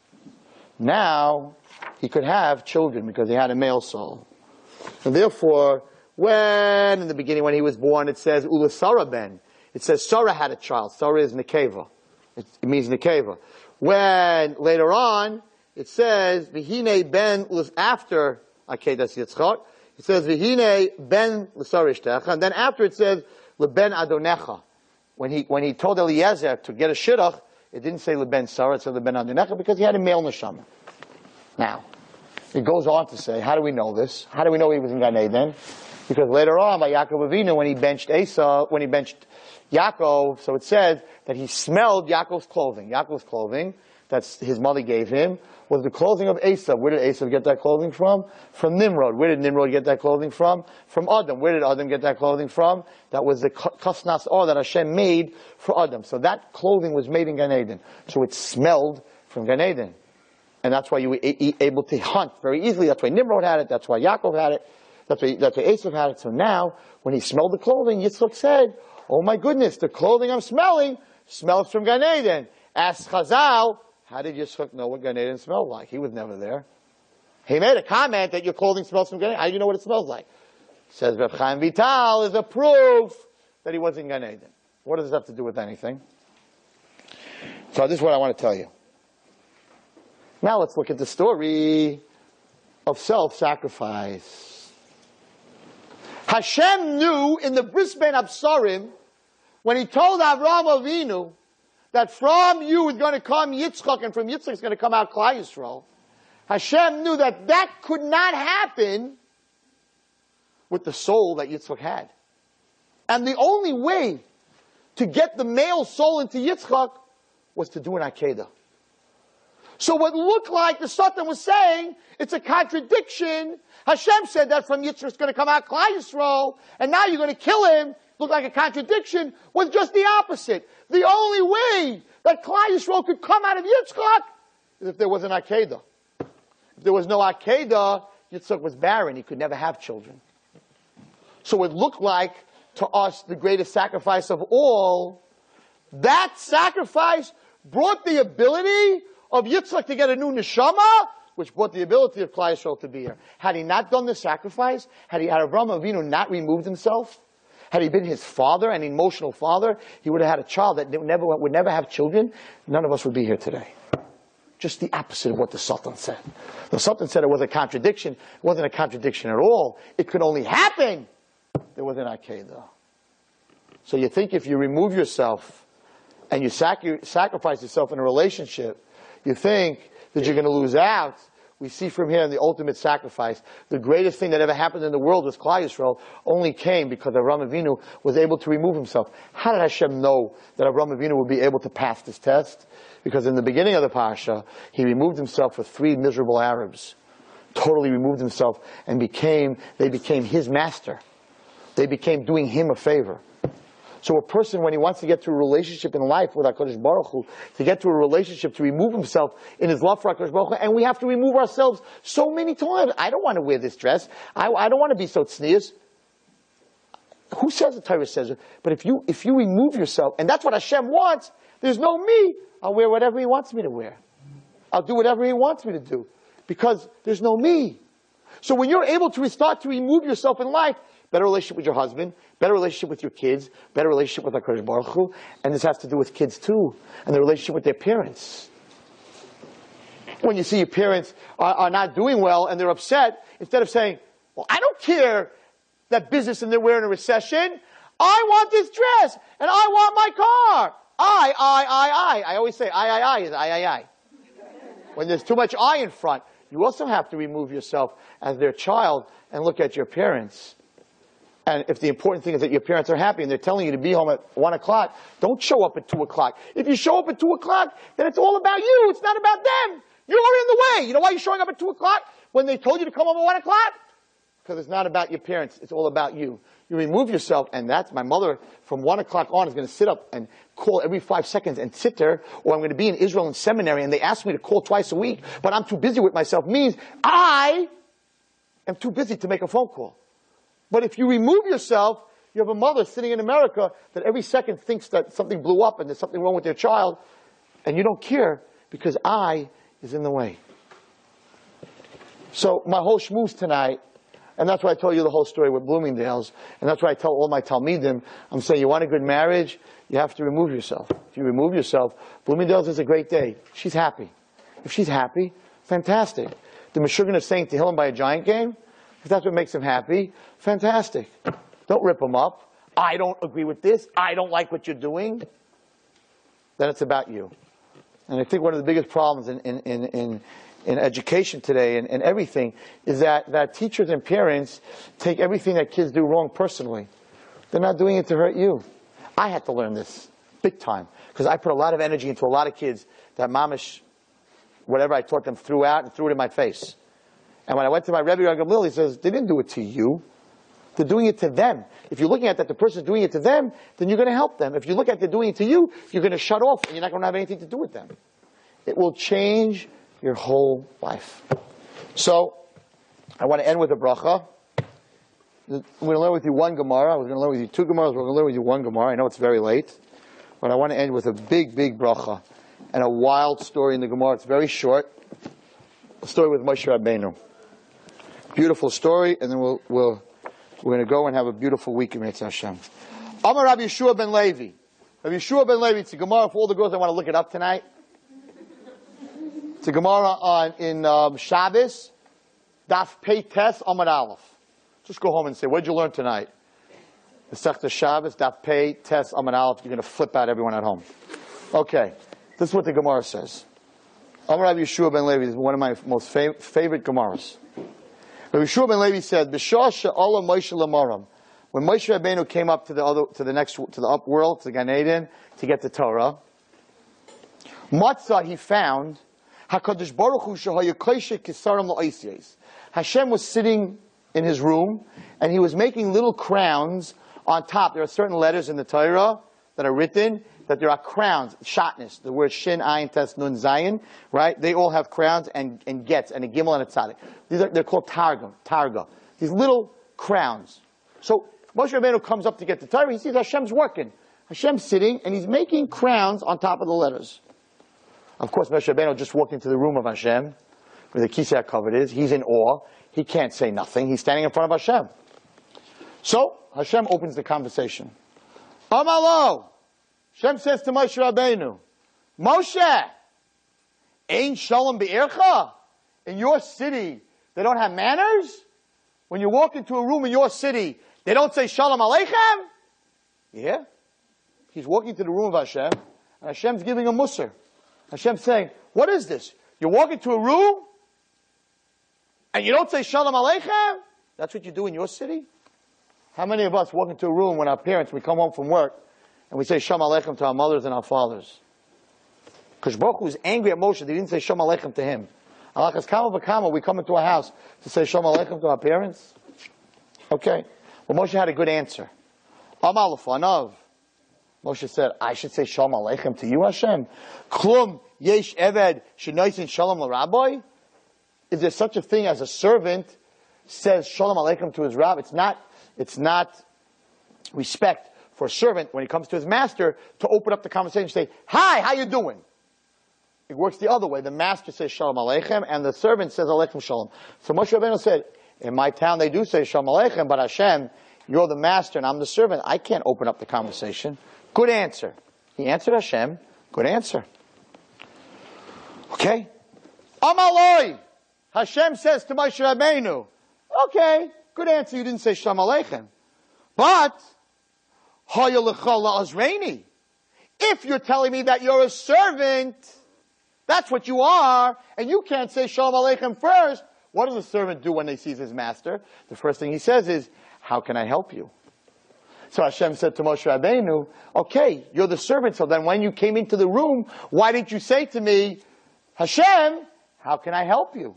Now he could have children because he had a male soul. And therefore, when in the beginning when he was born, it says Ula Sarah ben. It says Sarah had a child. Sarah is Nekeva. It, it means Nekeva. When later on it says Vihine ben after Akedas Yitzchak, it says Vihine ben l'sarishtecha, and then after it says leben adonecha. When he when he told Eliezer to get a shidduch, it didn't say leben sarah, it said leben adonecha because he had a male neshama. Now, it goes on to say, how do we know this? How do we know he was in Gan Eden? Because later on, by Yaakov Avinu, when he benched Esau, when he benched Yaakov, so it says that he smelled Yaakov's clothing. Yaakov's clothing, that's his mother gave him, was the clothing of Esau. Where did Esau get that clothing from? From Nimrod. Where did Nimrod get that clothing from? From Adam. Where did Adam get that clothing from? That was the kasnas or that Hashem made for Adam. So that clothing was made in Gan Eden. So it smelled from Gan Eden. And that's why you were able to hunt very easily. That's why Nimrod had it. That's why Yaakov had it. That's why, that's why Esau had it. So now, when he smelled the clothing, Yitzchak said, oh my goodness, the clothing I'm smelling smells from Gan Eden. Ask Chazal, how did Yitzchak know what Gan Eden smelled like? He was never there. He made a comment that your clothing smells from Gan Eden. How do you know what it smells like? Says Reb Chaim Vital is a proof that he was in Gan Eden. What does this have to do with anything? So this is what I want to tell you. Now let's look at the story of self-sacrifice. Hashem knew in the Bris Ben Absarim, when he told Avraham Avinu that from you is going to come Yitzchak, and from Yitzchak is going to come out Klal Yisrael, Hashem knew that that could not happen with the soul that Yitzchak had. And the only way to get the male soul into Yitzchak was to do an Akedah. So what looked like the Satan was saying, it's a contradiction. Hashem said that from Yitzchak is going to come out Klal Yisrael, and now you're going to kill him. Looked like a contradiction, was just the opposite. The only way that Klal Yisrael could come out of Yitzchak is if there was an Akedah. If there was no Akedah, Yitzchak was barren. He could never have children. So it looked like, to us, the greatest sacrifice of all. That sacrifice brought the ability of Yitzchak to get a new neshama, which brought the ability of Klal Yisrael to be here. Had he not done the sacrifice, had he had Avraham Avinu not removed himself, had he been his father, an emotional father, he would have had a child that never would never have children. None of us would be here today. Just the opposite of what the Sultan said. The Sultan said it was a contradiction. It wasn't a contradiction at all. It could only happen. There was an Akedah. So you think if you remove yourself and you sac- sacrifice yourself in a relationship, you think that you're going to lose out. We see from here in the ultimate sacrifice, the greatest thing that ever happened in the world was Klal Yisrael only came because Avraham Avinu was able to remove himself. How did Hashem know that Avraham Avinu would be able to pass this test? Because in the beginning of the Parsha, he removed himself with three miserable Arabs. Totally removed himself and became, they became his master. They became doing him a favor. So a person, when he wants to get to a relationship in life with HaKadosh Baruch Hu, to get to a relationship, to remove himself in his love for HaKadosh Baruch Hu, and we have to remove ourselves so many times. I don't want to wear this dress. I, I don't want to be so tznius. Who says the Torah says it? But if you, if you remove yourself, and that's what Hashem wants, there's no me. I'll wear whatever He wants me to wear. I'll do whatever He wants me to do. Because there's no me. So when you're able to start to remove yourself in life, better relationship with your husband, better relationship with your kids, better relationship with HaKadosh Baruch Hu, and this has to do with kids too, and the relationship with their parents. When you see your parents are, are not doing well and they're upset, instead of saying, well, I don't care that business and they're wearing a recession, I want this dress, and I want my car. I, I, I, I. I always say I, I, I is I, I, I. When there's too much I in front, you also have to remove yourself as their child and look at your parents. And if the important thing is that your parents are happy and they're telling you to be home at one o'clock, don't show up at two o'clock. If you show up at two o'clock, then it's all about you. It's not about them. You're already in the way. You know why you're showing up at two o'clock when they told you to come home at one o'clock? Because it's not about your parents. It's all about you. You remove yourself, and that's my mother from one o'clock on is going to sit up and call every five seconds and sit there, or I'm going to be in Israel in seminary and they ask me to call twice a week, but I'm too busy with myself, means I am too busy to make a phone call. But if you remove yourself, you have a mother sitting in America that every second thinks that something blew up and there's something wrong with their child, and you don't care because I is in the way. So my whole shmooze tonight, and that's why I told you the whole story with Bloomingdale's, and that's why I tell all my Talmidim, I'm saying you want a good marriage, you have to remove yourself. If you remove yourself, Bloomingdale's is a great day. She's happy. If she's happy, fantastic. The Meshuggah is saying to Tehillim by a Giant game, if that's what makes him happy, fantastic. Don't rip him up. I don't agree with this. I don't like what you're doing. Then it's about you. And I think one of the biggest problems in, in, in, in, in education today and, and everything is that, that teachers and parents take everything that kids do wrong personally. They're not doing it to hurt you. I had to learn this big time because I put a lot of energy into a lot of kids that mamish, whatever I taught them, threw out and threw it in my face. And when I went to my Rebbe Rav Gamliel, he says, they didn't do it to you. They're doing it to them. If you're looking at that the person's doing it to them, then you're going to help them. If you look at they're doing it to you, you're going to shut off and you're not going to have anything to do with them. It will change your whole life. So, I want to end with a bracha. I'm going to learn with you one Gemara. I was going to learn with you two Gemaras. We're going to learn with you one Gemara. I know it's very late. But I want to end with a big, big bracha and a wild story in the Gemara. It's very short. A story with Moshe Rabbeinu. Beautiful story, and then we'll, we'll, we're going to go and have a beautiful week in Mitzvah Hashem. Amar Rabbi Yeshua ben Levi. Rabbi Yeshua ben Levi, it's a Gemara for all the girls that want to look it up tonight. It's a Gemara on, in um, Shabbos, Daf Pei Tes Amar Aleph. Just go home and say, what did you learn tonight? Masechta Shabbos, Daf Pei Tes Amar Aleph. You're going to flip out everyone at home. Okay, this is what the Gemara says. Amar Rabbi Yeshua ben Levi is one of my most fav- favorite Gemaras. Rabbi Yeshua ben Levi said, "B'shah she'ala Moshe l'maram." When Moshe Rabbeinu came up to the other, to the next, to the up world, to Gan Eden, to get the Torah, Matzah he found Hakadosh Baruch Hu shehaya koshek kisarim la'osyes. Hashem was sitting in his room, and he was making little crowns on top. There are certain letters in the Torah that are written that there are crowns, shatnez, the word shin, ayin, tes, nun, zayin, right? They all have crowns and, and gets, and a gimel and a tzaddik. These are, they're called targa, targa. These little crowns. So, Moshe Rabbeinu comes up to get the Torah, he sees Hashem's working. Hashem's sitting, and he's making crowns on top of the letters. Of course, Moshe Rabbeinu just walked into the room of Hashem, where the kisei covered is. He's in awe. He can't say nothing. He's standing in front of Hashem. So, Hashem opens the conversation. Amalo! Hashem says to Moshe Rabbeinu, Moshe, ain't shalom be'ircha? In your city, they don't have manners? When you walk into a room in your city, they don't say shalom aleichem? Yeah. He's walking to the room of Hashem, and Hashem's giving a musar. Hashem's saying, what is this? You walk into a room, and you don't say shalom aleichem? That's what you do in your city? How many of us walk into a room when our parents, we come home from work, and we say Shalom Aleichem to our mothers and our fathers? Because Baruch Hu was angry at Moshe, they didn't say Shalom Aleichem to him. Alakas Kama V'Kama, we come into a house to say Shalom Aleichem to our parents? Okay. Well, Moshe had a good answer. Amal Lefanav. Moshe said, I should say Shalom Aleichem to you, Hashem? Klum Yesh Eved Shenoisin Shalom L'Rabbi? Is there such a thing as a servant says Shalom Aleichem to his rabbi? It's not, it's not respect for a servant when he comes to his master to open up the conversation and say, hi, how you doing? It works the other way. The master says Shalom Aleichem and the servant says Aleichem Shalom. So Moshe Rabbeinu said, in my town they do say Shalom Aleichem, but Hashem, you're the master and I'm the servant. I can't open up the conversation. Good answer. He answered Hashem. Good answer. Okay? Amaloi. Hashem says to Moshe Rabbeinu, okay, good answer. You didn't say Shalom Aleichem. But if you're telling me that you're a servant, that's what you are, and you can't say Shalom Aleichem first, what does a servant do when he sees his master? The first thing he says is, how can I help you? So Hashem said to Moshe Rabbeinu, okay, you're the servant, so then when you came into the room, why didn't you say to me, Hashem, how can I help you?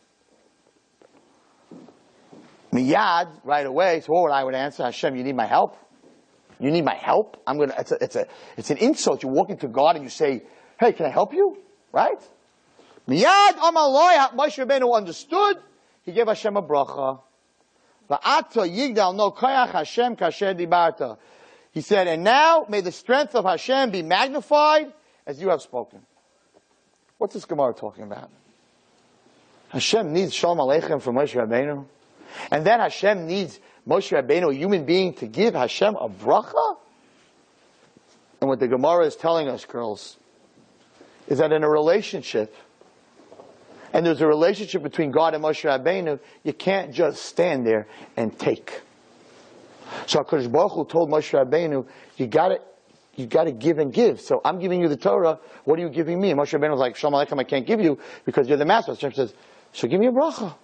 Miyad, right away, so what would I would answer? Hashem, you need my help? You need my help? I'm gonna, it's a, it's a, it's an insult. You walk into God and you say, hey, can I help you? Right? Miyad Amaloi, Moshe Rabbeinu understood. He gave Hashem a bracha. Va'ata yigdal no koyach Hashem kasher dibarta. He said, and now may the strength of Hashem be magnified as you have spoken. What's this Gemara talking about? Hashem needs Shalom Aleichem from Moshe Rabbeinu. And then Hashem needs Moshe Rabbeinu, a human being, to give Hashem a bracha? And what the Gemara is telling us, girls, is that in a relationship, and there's a relationship between God and Moshe Rabbeinu, you can't just stand there and take. So HaKadosh Baruch Hu told Moshe Rabbeinu, you gotta, you gotta give and give. So I'm giving you the Torah, what are you giving me? And Moshe Rabbeinu was like, Shalom Aleichem, I can't give you because you're the master. Hashem says, so give me a bracha.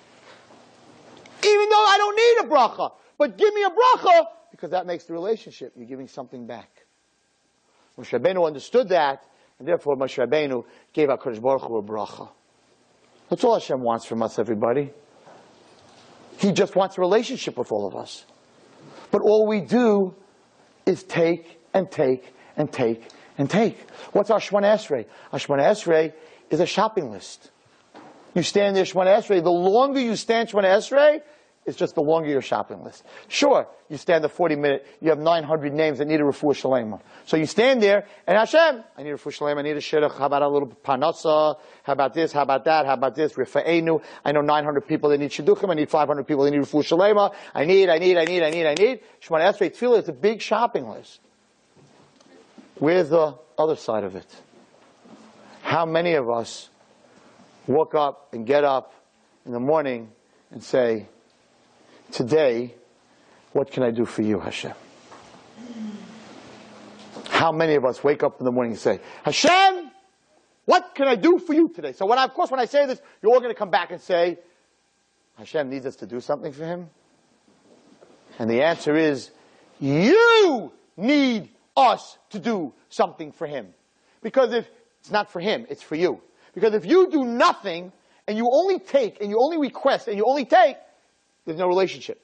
Even though I don't need a bracha, but give me a bracha, because that makes the relationship. You're giving something back. Moshe Rabbeinu understood that, and therefore Moshe Rabbeinu gave HaKadosh Baruch Hu a bracha. That's all Hashem wants from us, everybody. He just wants a relationship with all of us. But all we do is take and take and take and take. What's our Shemona Esrei? Our Shemona Esrei is a shopping list. You stand there, Shemona Esrei. The longer you stand Shemona Esrei, it's just the longer your shopping list. Sure, you stand the forty minute, you have nine hundred names that need a refuah shalema. So you stand there, and Hashem, I need a refuah shalema, I need a shidduch, how about a little panasa, how about this, how about that, how about this, rifa'enu, I know nine hundred people that need shidduchim, I need five hundred people that need refuah shalema, I need, I need, I need, I need, I need. Shemona Esrei Tefillah is a big shopping list. Where's the other side of it? How many of us walk up and get up in the morning and say, today, what can I do for you, Hashem? How many of us wake up in the morning and say, Hashem, what can I do for you today? So when I, of course, when I say this, you're all going to come back and say, Hashem needs us to do something for him? And the answer is, you need us to do something for him. Because if it's not for him, it's for you. Because if you do nothing, and you only take, and you only request, and you only take, there's no relationship.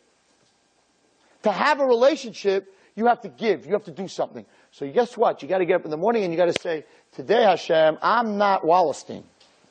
To have a relationship, you have to give. You have to do something. So guess what? You got to get up in the morning and you got to say, today, Hashem, I'm not Wallerstein.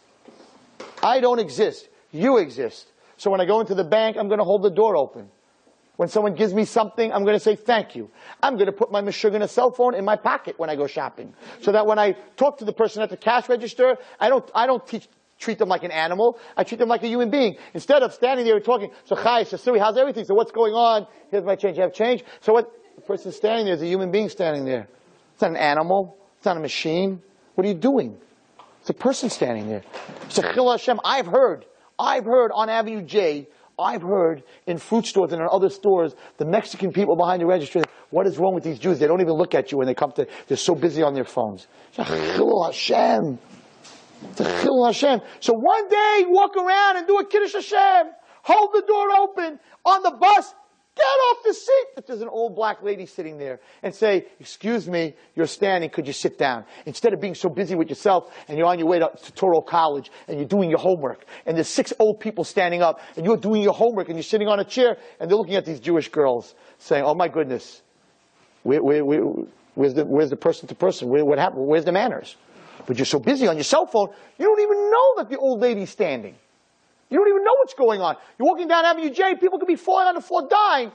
I don't exist. You exist. So when I go into the bank, I'm going to hold the door open. When someone gives me something, I'm going to say thank you. I'm going to put my Meshuggah cell phone in my pocket when I go shopping. So that when I talk to the person at the cash register, I don't, I don't teach, treat them like an animal. I treat them like a human being. Instead of standing there and talking, so Chai, Shasuri, how's everything? So what's going on? Here's my change. You have change. So what? The person standing there is a human being standing there. It's not an animal. It's not a machine. What are you doing? It's a person standing there. So Chil Hashem, I've heard, I've heard on Avenue J, I've heard in fruit stores and in other stores, the Mexican people behind the register, what is wrong with these Jews? They don't even look at you when they come to, they're so busy on their phones. Chil Hashem. Chil Hashem. So one day, walk around and do a Kiddush Hashem. Hold the door open. On the bus, get off the seat if there's an old black lady sitting there. And say, excuse me, you're standing, could you sit down? Instead of being so busy with yourself and you're on your way to, to Touro College and you're doing your homework and there's six old people standing up and you're doing your homework and you're sitting on a chair and they're looking at these Jewish girls saying, oh my goodness, where, where, where, where's, the, where's the person to person? Where, what happened? Where's the manners? But you're so busy on your cell phone, you don't even know that the old lady's standing. You don't even know what's going on. You're walking down Avenue J, people could be falling on the floor dying.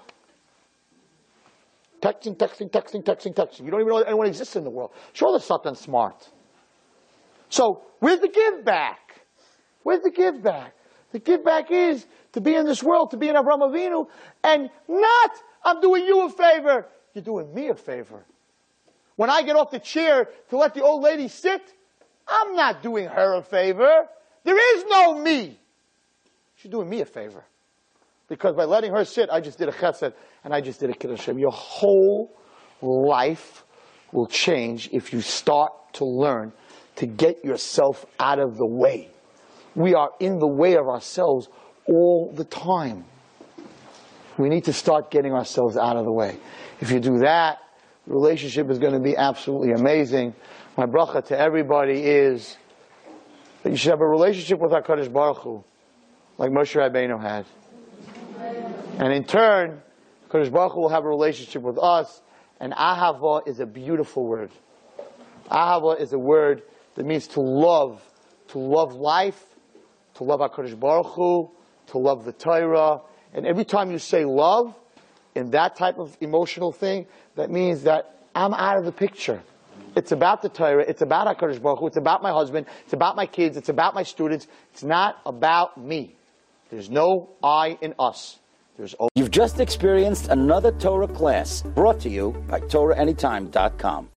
Texting, texting, texting, texting, texting. You don't even know that anyone exists in the world. Sure, there's something smart. So, where's the give back? Where's the give back? The give back is to be in this world, to be in Avraham Avinu, and not, I'm doing you a favor. You're doing me a favor. When I get off the chair to let the old lady sit, I'm not doing her a favor. There is no me. She's doing me a favor. Because by letting her sit, I just did a chesed, and I just did a kiddush Hashem. Your whole life will change if you start to learn to get yourself out of the way we are in the way of ourselves all the time. We need to start getting ourselves out of the way. If you do that, the relationship is going to be absolutely amazing. My bracha to everybody is that you should have a relationship with HaKadosh Baruch Hu, like Moshe Rabbeinu had. And in turn, HaKadosh Baruch Hu will have a relationship with us. And ahava is a beautiful word. Ahava is a word that means to love, to love life, to love HaKadosh Baruch Hu, to love the Torah. And every time you say love, in that type of emotional thing, that means that I'm out of the picture. It's about the Torah, it's about HaKadosh Baruch Hu, it's about my husband, it's about my kids, it's about my students. It's not about me. There's no I in us. There's You've just experienced another Torah class brought to you by Torah Anytime dot com.